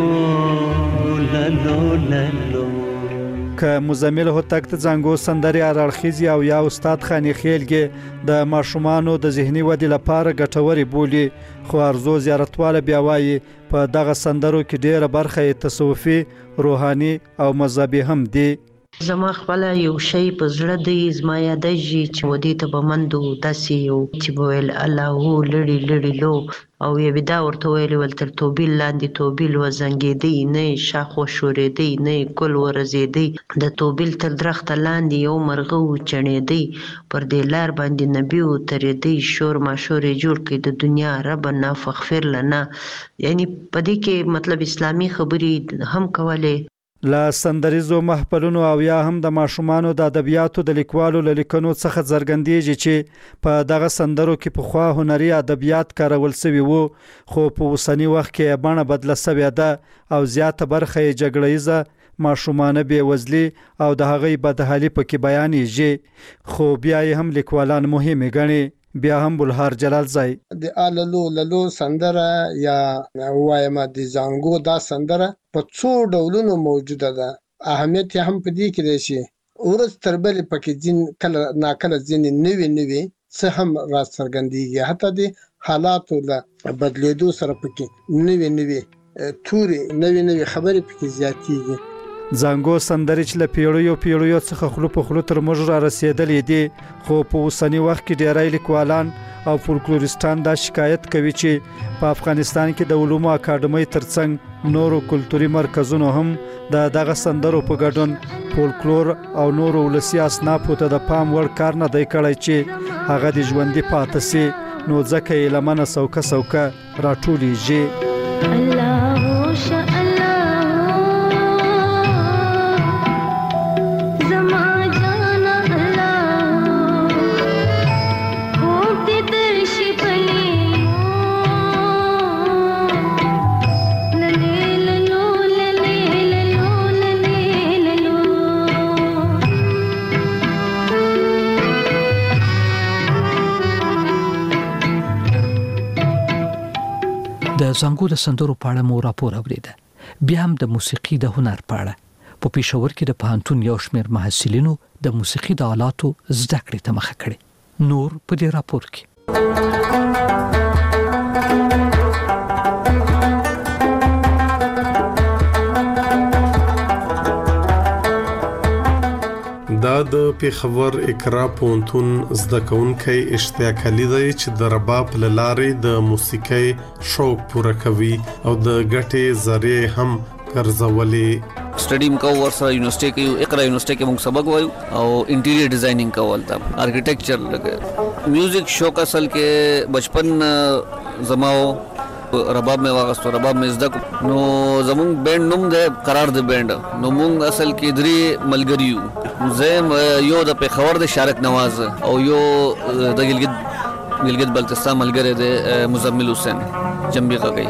لالو لالو. که مزمل هوتک د ځانګو سندرې اړخیزي او یا استاد خانی خیلګي د ماشومانو د ذهني ودې لپاره ګټوري بولي، خو ارزو زیارتواله بیا وایي په دغه سندرو کې ډیره برخه تصوفي، روحاني او مذهبي هم دي. زما خپل یو شی په زړه دی، زما یادېږي چې ودې ته به مندو داسې یو چې به ویل الله لړی لړی لو او یې بدا ورته ویلې ول تر توبیل لاندې توبیل وزنګېدی نه، شاخ وشورېدی نه، ګل ورزېدی، د توبیل تر درخته لاندې یو مرغه وچڼېدی، پر دې لار باندې نبي وترېدی، شور ماشور یې جوړ کړي د دنیا ربنا فغفر لنا. یعنی په دې کې مطلب اسلامي خبرې هم کولې. لا سندریزو محفلونو او یا هم د ماشومانو د ادبیاتو د لیکوالو له لیکنو څخه څرګندېږي چې په دغه سندرو کې پخوا هنري ادبیات کارول شوي وو، خو په اوسني وخت کې بڼه بدله شوې ده او زیاته برخه یې جګړیزه، ماشومانه بېوزلي او د هغې بدحالي پکې بیانېږي، خو بیا یې هم لیکوالان مهمې ګڼي. بیا هم بلهار جلال زای د آللو للو سندره یا وایم د زانګو دا سندره په څو ډولونو موجوده ده. اهمیت یې هم په دې کې دی چې ورځ تر بلې پکې ځین کله ناکله ځینې نوي څه هم را څرګندېږي، حتی د حالاتو له بدلېدو سره پکې نوي توري نوي خبرې پکې زیاتېږي. زانګو سندرې چې له پیړیو څخه خلو په خلو تر موږ را رسېدلې دي، خو په اوسني وخت کې ډیری لیکوالان او فولکلوریستان دا شکایت کوي چې په افغانستان کې د علومو اکاډمۍ ترڅنګ نورو کلتوري مرکزونو هم دغه سندرو په ګډون فولکلور او نورو ولسي اصنافو ته د پام وړ کار نه دی کړی چې هغه د ژوندي پاتې شي، نو ځکه یې لمنه سوکه راټولیږي. الله د زانګو د سندرو په اړه مو راپور اوریده. بیا هم د موسیقي د هنر په اړه په پېښور کې د پوهنتون یو شمېر محصلینو د موسیقي د آلاتو زده کړې ته مخه کړې. نور په دې راپور کې. دا د پیښور اقرا پونتون زده کوونکی اشتیاق علي دی چې د رباب له لارې د موسیقۍ شوق پوره کوي او د ګټې ذریعہ هم ګرځولې. سټډیم کو ورسره یونیورسيټي کې اقرا یونیورسيټي کې موږ سبق وایو او انټیریئر ډیزاینینګ کول تا آرکیټیکچر لګه میوزیک شوق اصل کې بچپن زماو رباب میں واغستو رباب میں زده نو زمون بینډ نوم ده قرار ده بینډ نو مونږ اصل کې درې ملګریو زم یو د پیښور د شارک نواز او یو د ګلګت بلتستان ملګری ده مزمل حسین جنبی غږی.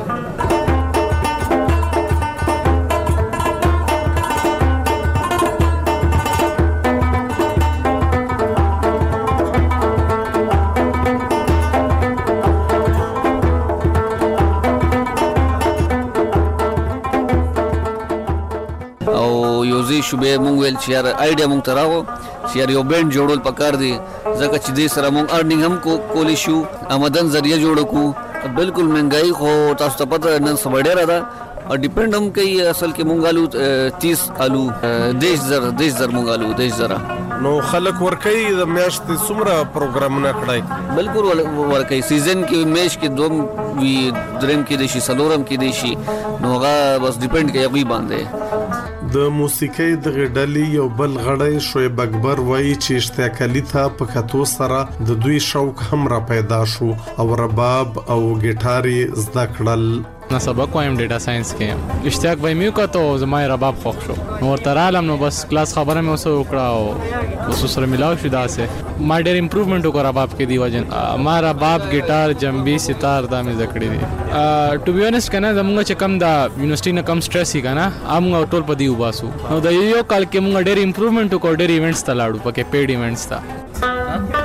شوبې مونږ ویل چې یار آیډیا مونږ تراو چې یار یو بینډ جوړول پکار دی ځکه چې دې سره مونږ ارنینګ هم کولی شو آمدن ذریعہ جوړ کو. بالکل مهنګای خو تاسو ته پته نن سبا ډیره ده او ډیپند هم کوي اصل کې مونږ آلو 30 آلو 10,000 مونږ آلو 10,000 نو خلک ورکي د میاشتې څومره پروګرامونه کړای. بالکل ورکي سیزن کې میش کې دوم وی دریم کې د شي سلورم کې د شي نو هغه بس ډیپند کوي غوي باندې. د موسیقۍ د غډلې یو بل غړی شعیب اکبر وایي چې اشتیاق علي ته په کتو سره د دوی شوق هم را پیدا شو او رباب او ګیټار زده کړل. نه سبق وایم ډیټا ساينس کې اشتیاق وای میو کا ته زما رباب خوښ شو نو ورته عالم نو بس کلاس خبره مې اوسه وکړه او اوس سره ملاو شو داسه ما ډېر امپروومنت وکړ رباب کې دی وجن ما رباب ګیټار جنبي ستار دا مې ذکرې دي. ټو بی اونست کنه زموږ چې کم دا یونیورسيټي نه کم سټرس هی کنه موږ ټول په دی وباسو نو د یو کال کې موږ ډېر امپروومنت وکړ ډېر ایونټس ته لاړو پکې پیډ ایونټس ته.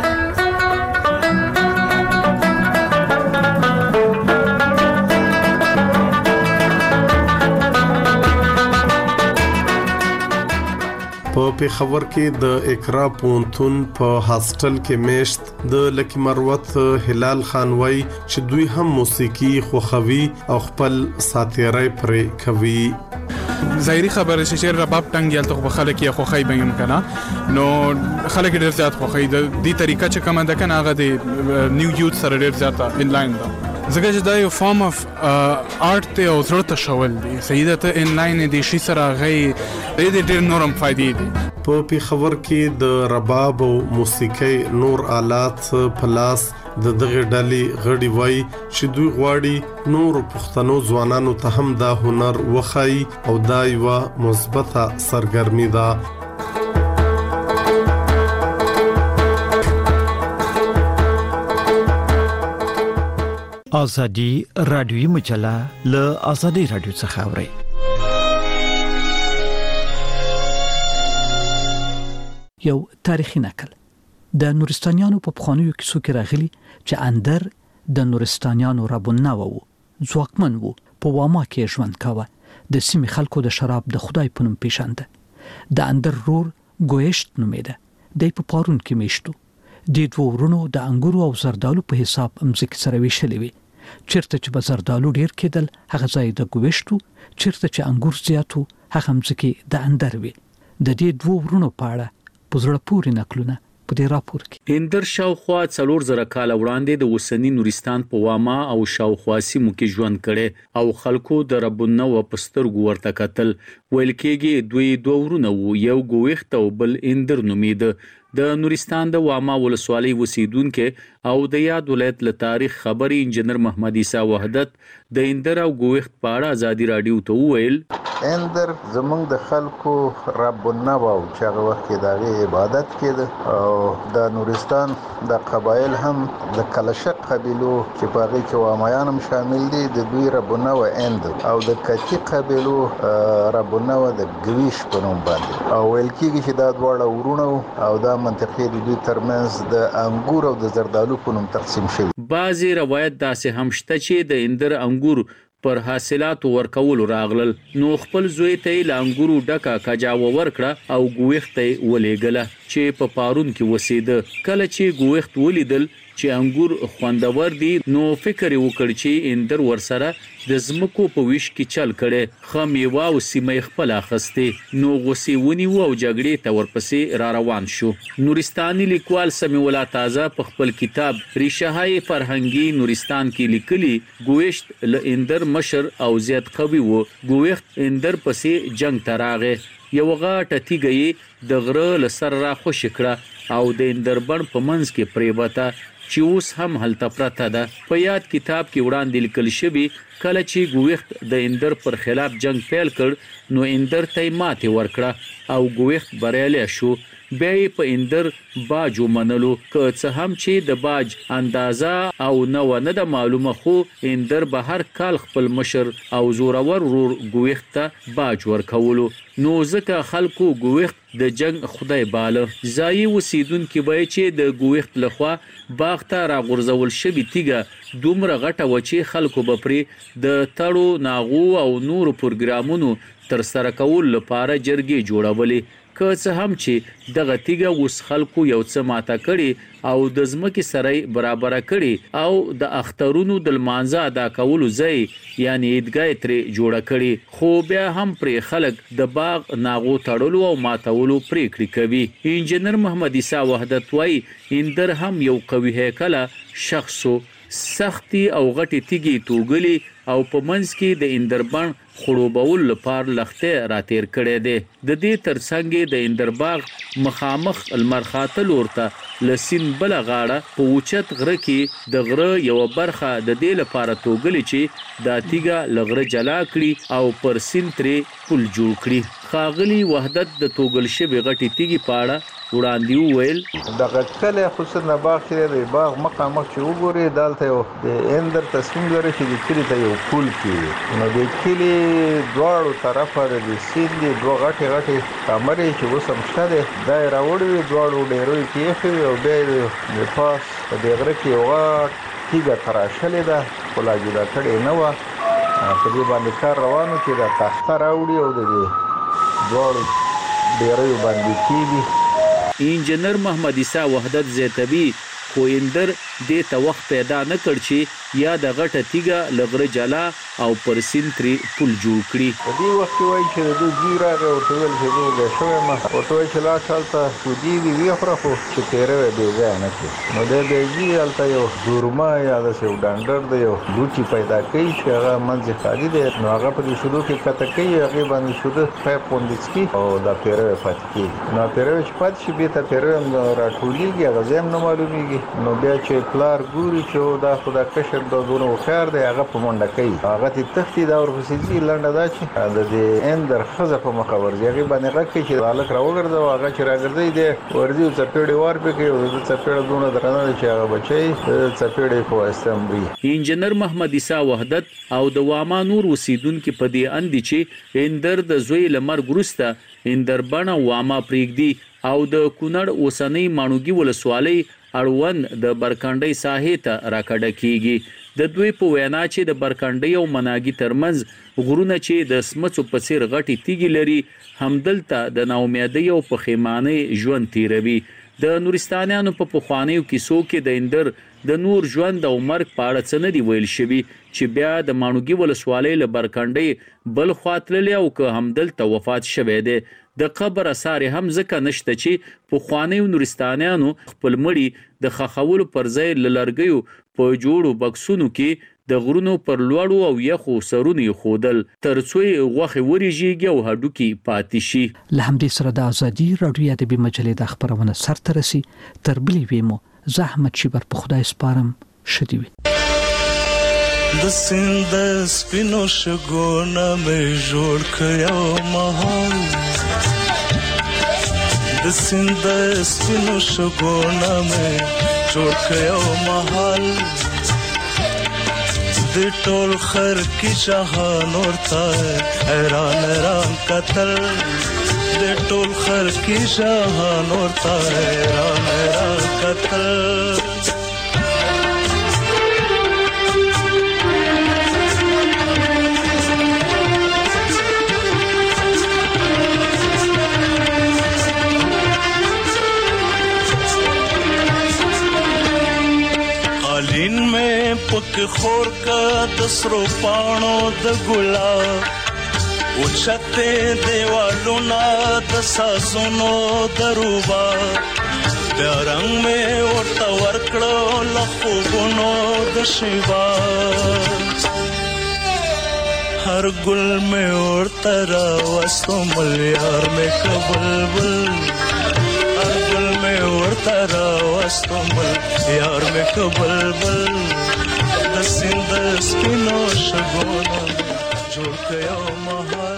په پیښور کې د اقرا پونتون په هاستل کې میشت د لکی مروت هلال خان وای چې دوی هم موسیقي خوخوي او خپل ساتیرای پرې کوي. ظاهري خبره چې رباب ټنګ یالته خو خلک یې خوخی بیم کنه نو خلک ډېر زیات خوخی د دې طریقه چې کومه ده کنه هغه د نیو یوث سره ډېر زیات ان لاین ده ځکه چې دا یو فارم اف آرت ته او زړه ته شول دي سیده ته ان لاین دي شي سره غي ډېر نورم فائدې دي. په پیښور کې د رباب او موسیقۍ نور آلات پلاس د دغه ډلې غړي وای چې دوی غواړي نور پښتنو ځوانانو ته هم دا هنر وخی او دا یو مثبته سرګرمي ده. ازادي رادیوي مجله له ازادي رادیو څخه اوري. یو تاریخي نقل د نورستانیانو په پخوانیو کیسو کې راغلي چې اندر د نورستانیانو ربونه وو ځواکمن وو په واما کې ژوند کاوه د سیمې خلکو د شراب د خدای په نوم پیژانده د اندر رور ګویشت نومېده د په پارون کې میشتو د دوه ورونو د انګورو او زردالو په حساب امزک سره ویشلې وي چیرته چې به زردالو ډیر کېدل هغه ځای د ګویشتو چیرته چې انګور زیاتو هغه امزک د اندر وي د دې دوه ورونو په اړه پزړه پوری نقلونه په دې راپور کې اندر شاوخوا 4000 کال وړاندې د وسنی نورستان په واما او شاوخوا سیمو کې ژوند کړي او خلکو د ربونه و پسترګو ورته کتل ویل کېږي دوی دوه ورونه وو یو ګوښت او بل اندر نومید د نورستان د واما ولسوالۍ اوسیدونکو او د یاد ولایت له تاریخ خبري انجنیر محمد عیسی وحدت د اندر او ګوښت په اړه ازادي رادیو ته ویل اندر زمونږ د خلکو ربونه وو چې هغه وخت کې د عبادت کېده او د نورستان د قبایل هم د کلشق قبیلو چې په هغه کې وامایان هم شامل دي د دوی ربونه و اندر او د کچی قبیلو ربونه و د ګویش په نوم باندې او ویل کېږي چې دا دواړه ورونه او دا منطقې د دوی ترمنځ د انګور او د زردالو په نوم تقسیم شوی. بعضی روایت داسې هم شته چې د اندر انګور پر حاصلات ورکول راغلل نو خپل زوی ته لانګورو ډکا کجاو ورکړه او ګوښته ولېګله چې په پارون کې وسیده کله چې ګوښت ولیدل چې انګور خوندور دي نو فکر وکړ چې اندر ورسره د زمکو په ویش کې چل کړي خمیوا او سیمه خپل اخسته نو غوسی ونی او جګړې ته ورپسې را روان شو نورستاني لیکوال سمیع الله تازه په خپل کتاب ریشه‌های فرهنګي نورستان کې لیکلي ګوښت ل اندر مشر او زیات قوي وو ګوښت اندر پسې جنگ تراغه یو غاټه تیګي د غره لسر را خوش کړه او د اندربن په منځ کې پریوته چې اوس هم هلته پرته ده په یاد کتاب کې وړاندې لیکل شوی کله چې ګوښت د اندر پر خلاف جنگ پیل کړ نو اندر ته ماته ورکړه او ګوښت بریالی شو بیا په اندر باج ومنلو که څه هم چې د باج اندازه او نه د معلومه خو اندر به هر کال خپل مشر او زورور ورور ګوښت ته باج ورکولو نو ځکه خلکو ګوښت د جنگ خدای باله ځای وسیدونکو به چې د ګوښت لخوا باغ ته راغورځول شوی تیګه دومره غټه و چې خلکو به پرې د تړو ناغو او نور پروګرامونو تر سره کول لپاره جرګې جوړولې که څه هم چې دغه تیګه اوس خلکو یو څه ماته کړي او د ځمکې سره برابر کړي او د اخترونو د لمانځه ادا کولو ځای یعنی عیدګاه ترې جوړه کړي خو بیا هم پرې خلک د باغ ناغو تړلو او ماتولو پریکړې کوي انجنیر محمد عیسی وحدت وای اندر هم یو قوي هیکله شخصو سختي او غټي تیګي توګلي او په منځ کې د اندربن خړوبول لپاره لخته راتیر کړي دي د دې ترڅنګ د اندرباغ مخامخ المرخاته لورته لسین بل غاړه په اوچت غره کې د غره یو برخه د دې لپاره توګلي چې د تیګه لغره جلا کړي او پر سینتري پل جوړ کړي خاغلی وحدت د توګل شوی غټي تیګي پاړه وړاندې ویل دغه کله خصوصا باغ کې د باغ مقامک چې وګوري دالته یو د اندر تصمیم لري چې د کلی ته یو پول کې نو د کلی دواړو طرفه د سیند دوه غټي کمرې چې وسم شته د راوړې دواړو ډېرې کې او به د پاس د غره کې یو تیګه تراشلې ده خلاصې دا کړې نه و په دې باندې کار روانو چې د تخته راوړي او د دواړو ډېرې باندې کېږي انجنیر محمد عیسی وحدت زیتبی خو اندر د ته وخت پیدا نه کړ چې یا د غټه تیګه لغره جلا او پر سینتري پل جوړ کړي په دې وخت وای چې د جیراغه او ټول چې د شوه ما او ټول چې لا شالته سودی وی خو چې تیرې به ځای نه کې نو د دې الته یو دورما یا د یو ډانډر د یو لوچی پیدا کوي چې هغه منځ خالي دی نو هغه په شروع کې کته کوي هغه باندې شوده په پوندسکی او د پیرې پاتې نو پیرې چې پاتې شي به ته پیرې راټولېږي هغه زم نه معلومیږي نو بیا چې پلار ګوري چې دا خدا کشر د دونه وخر دی هغه په منډه کوي هغه ته تختی دا ورپسې لنډه دا چې د دې اندر خزه په مخاور دی هغه باندې راکې چې الک راوګرځو هغه چې راګرځي دی ورځي او چپېړې ور به کوي او د چپېړې دونه درنه چې هغه بچي چپېړې په استمري انجنیر محمد عیسی وحدت او د واما نور وسیدونکو په دې اندي چې اندر د زوی لمر ګرسته اندربن واما پریګدي او د کونړ اوسنۍ مانوګي ولسوالۍ اړوند د برکانډي ساحې ته راکړه کیږي د دوی په وینا چې د برکانډي او مناګي ترمنځ غرونه چې د سمڅو په څیر غټي تیګي لري همدلته د ناامیدۍ او پخیمانه ژوند تیروي د نورستانیانو په پخوانیو کیسو کې د اندر د نور ژوند او مرګ په اړه څه نه دی ویل شوی چې بیا د مانوګي ولسوالۍ له برکانډي بل خاطرلی او که همدلته وفات شوی دی د قبر اثار هم ځکه نشته چې پخوانیو نورستانیانو خپل مړي د خخولو پر ځای لرګیو په جوړو بکسونو کې د غرونو پر لوړو او یخو سرونو خودل ترڅو غوخه وريږي او هډوکی پاتې شي له همدې سره د ازادي رادیو ادبي مجلې د خبرونه سره رسي تر بلې ویمو زحمت شي بر په خدای سپارم شدي وي د سند سپینو شګونه مې جوړ کړو مهال د سند سپینو شګونه مې جوړ کړو مهال د ټول خر کی شاهان ورته حیران قتل د ټول خر کی شاهان ورته حیران قتل خور کا د سرو پاڼو د ګلاب او چته دیوالونه د سازونو دروبا بیا رنگ مې ورته ورکړو لخوبونو د شیوا هر ګل مې ورته راوستو مل یار مې کبلبل هر ګل مې ورته راوستو مل یار مې کبلبل د سیند سپینو شګونو جوړ کړو مها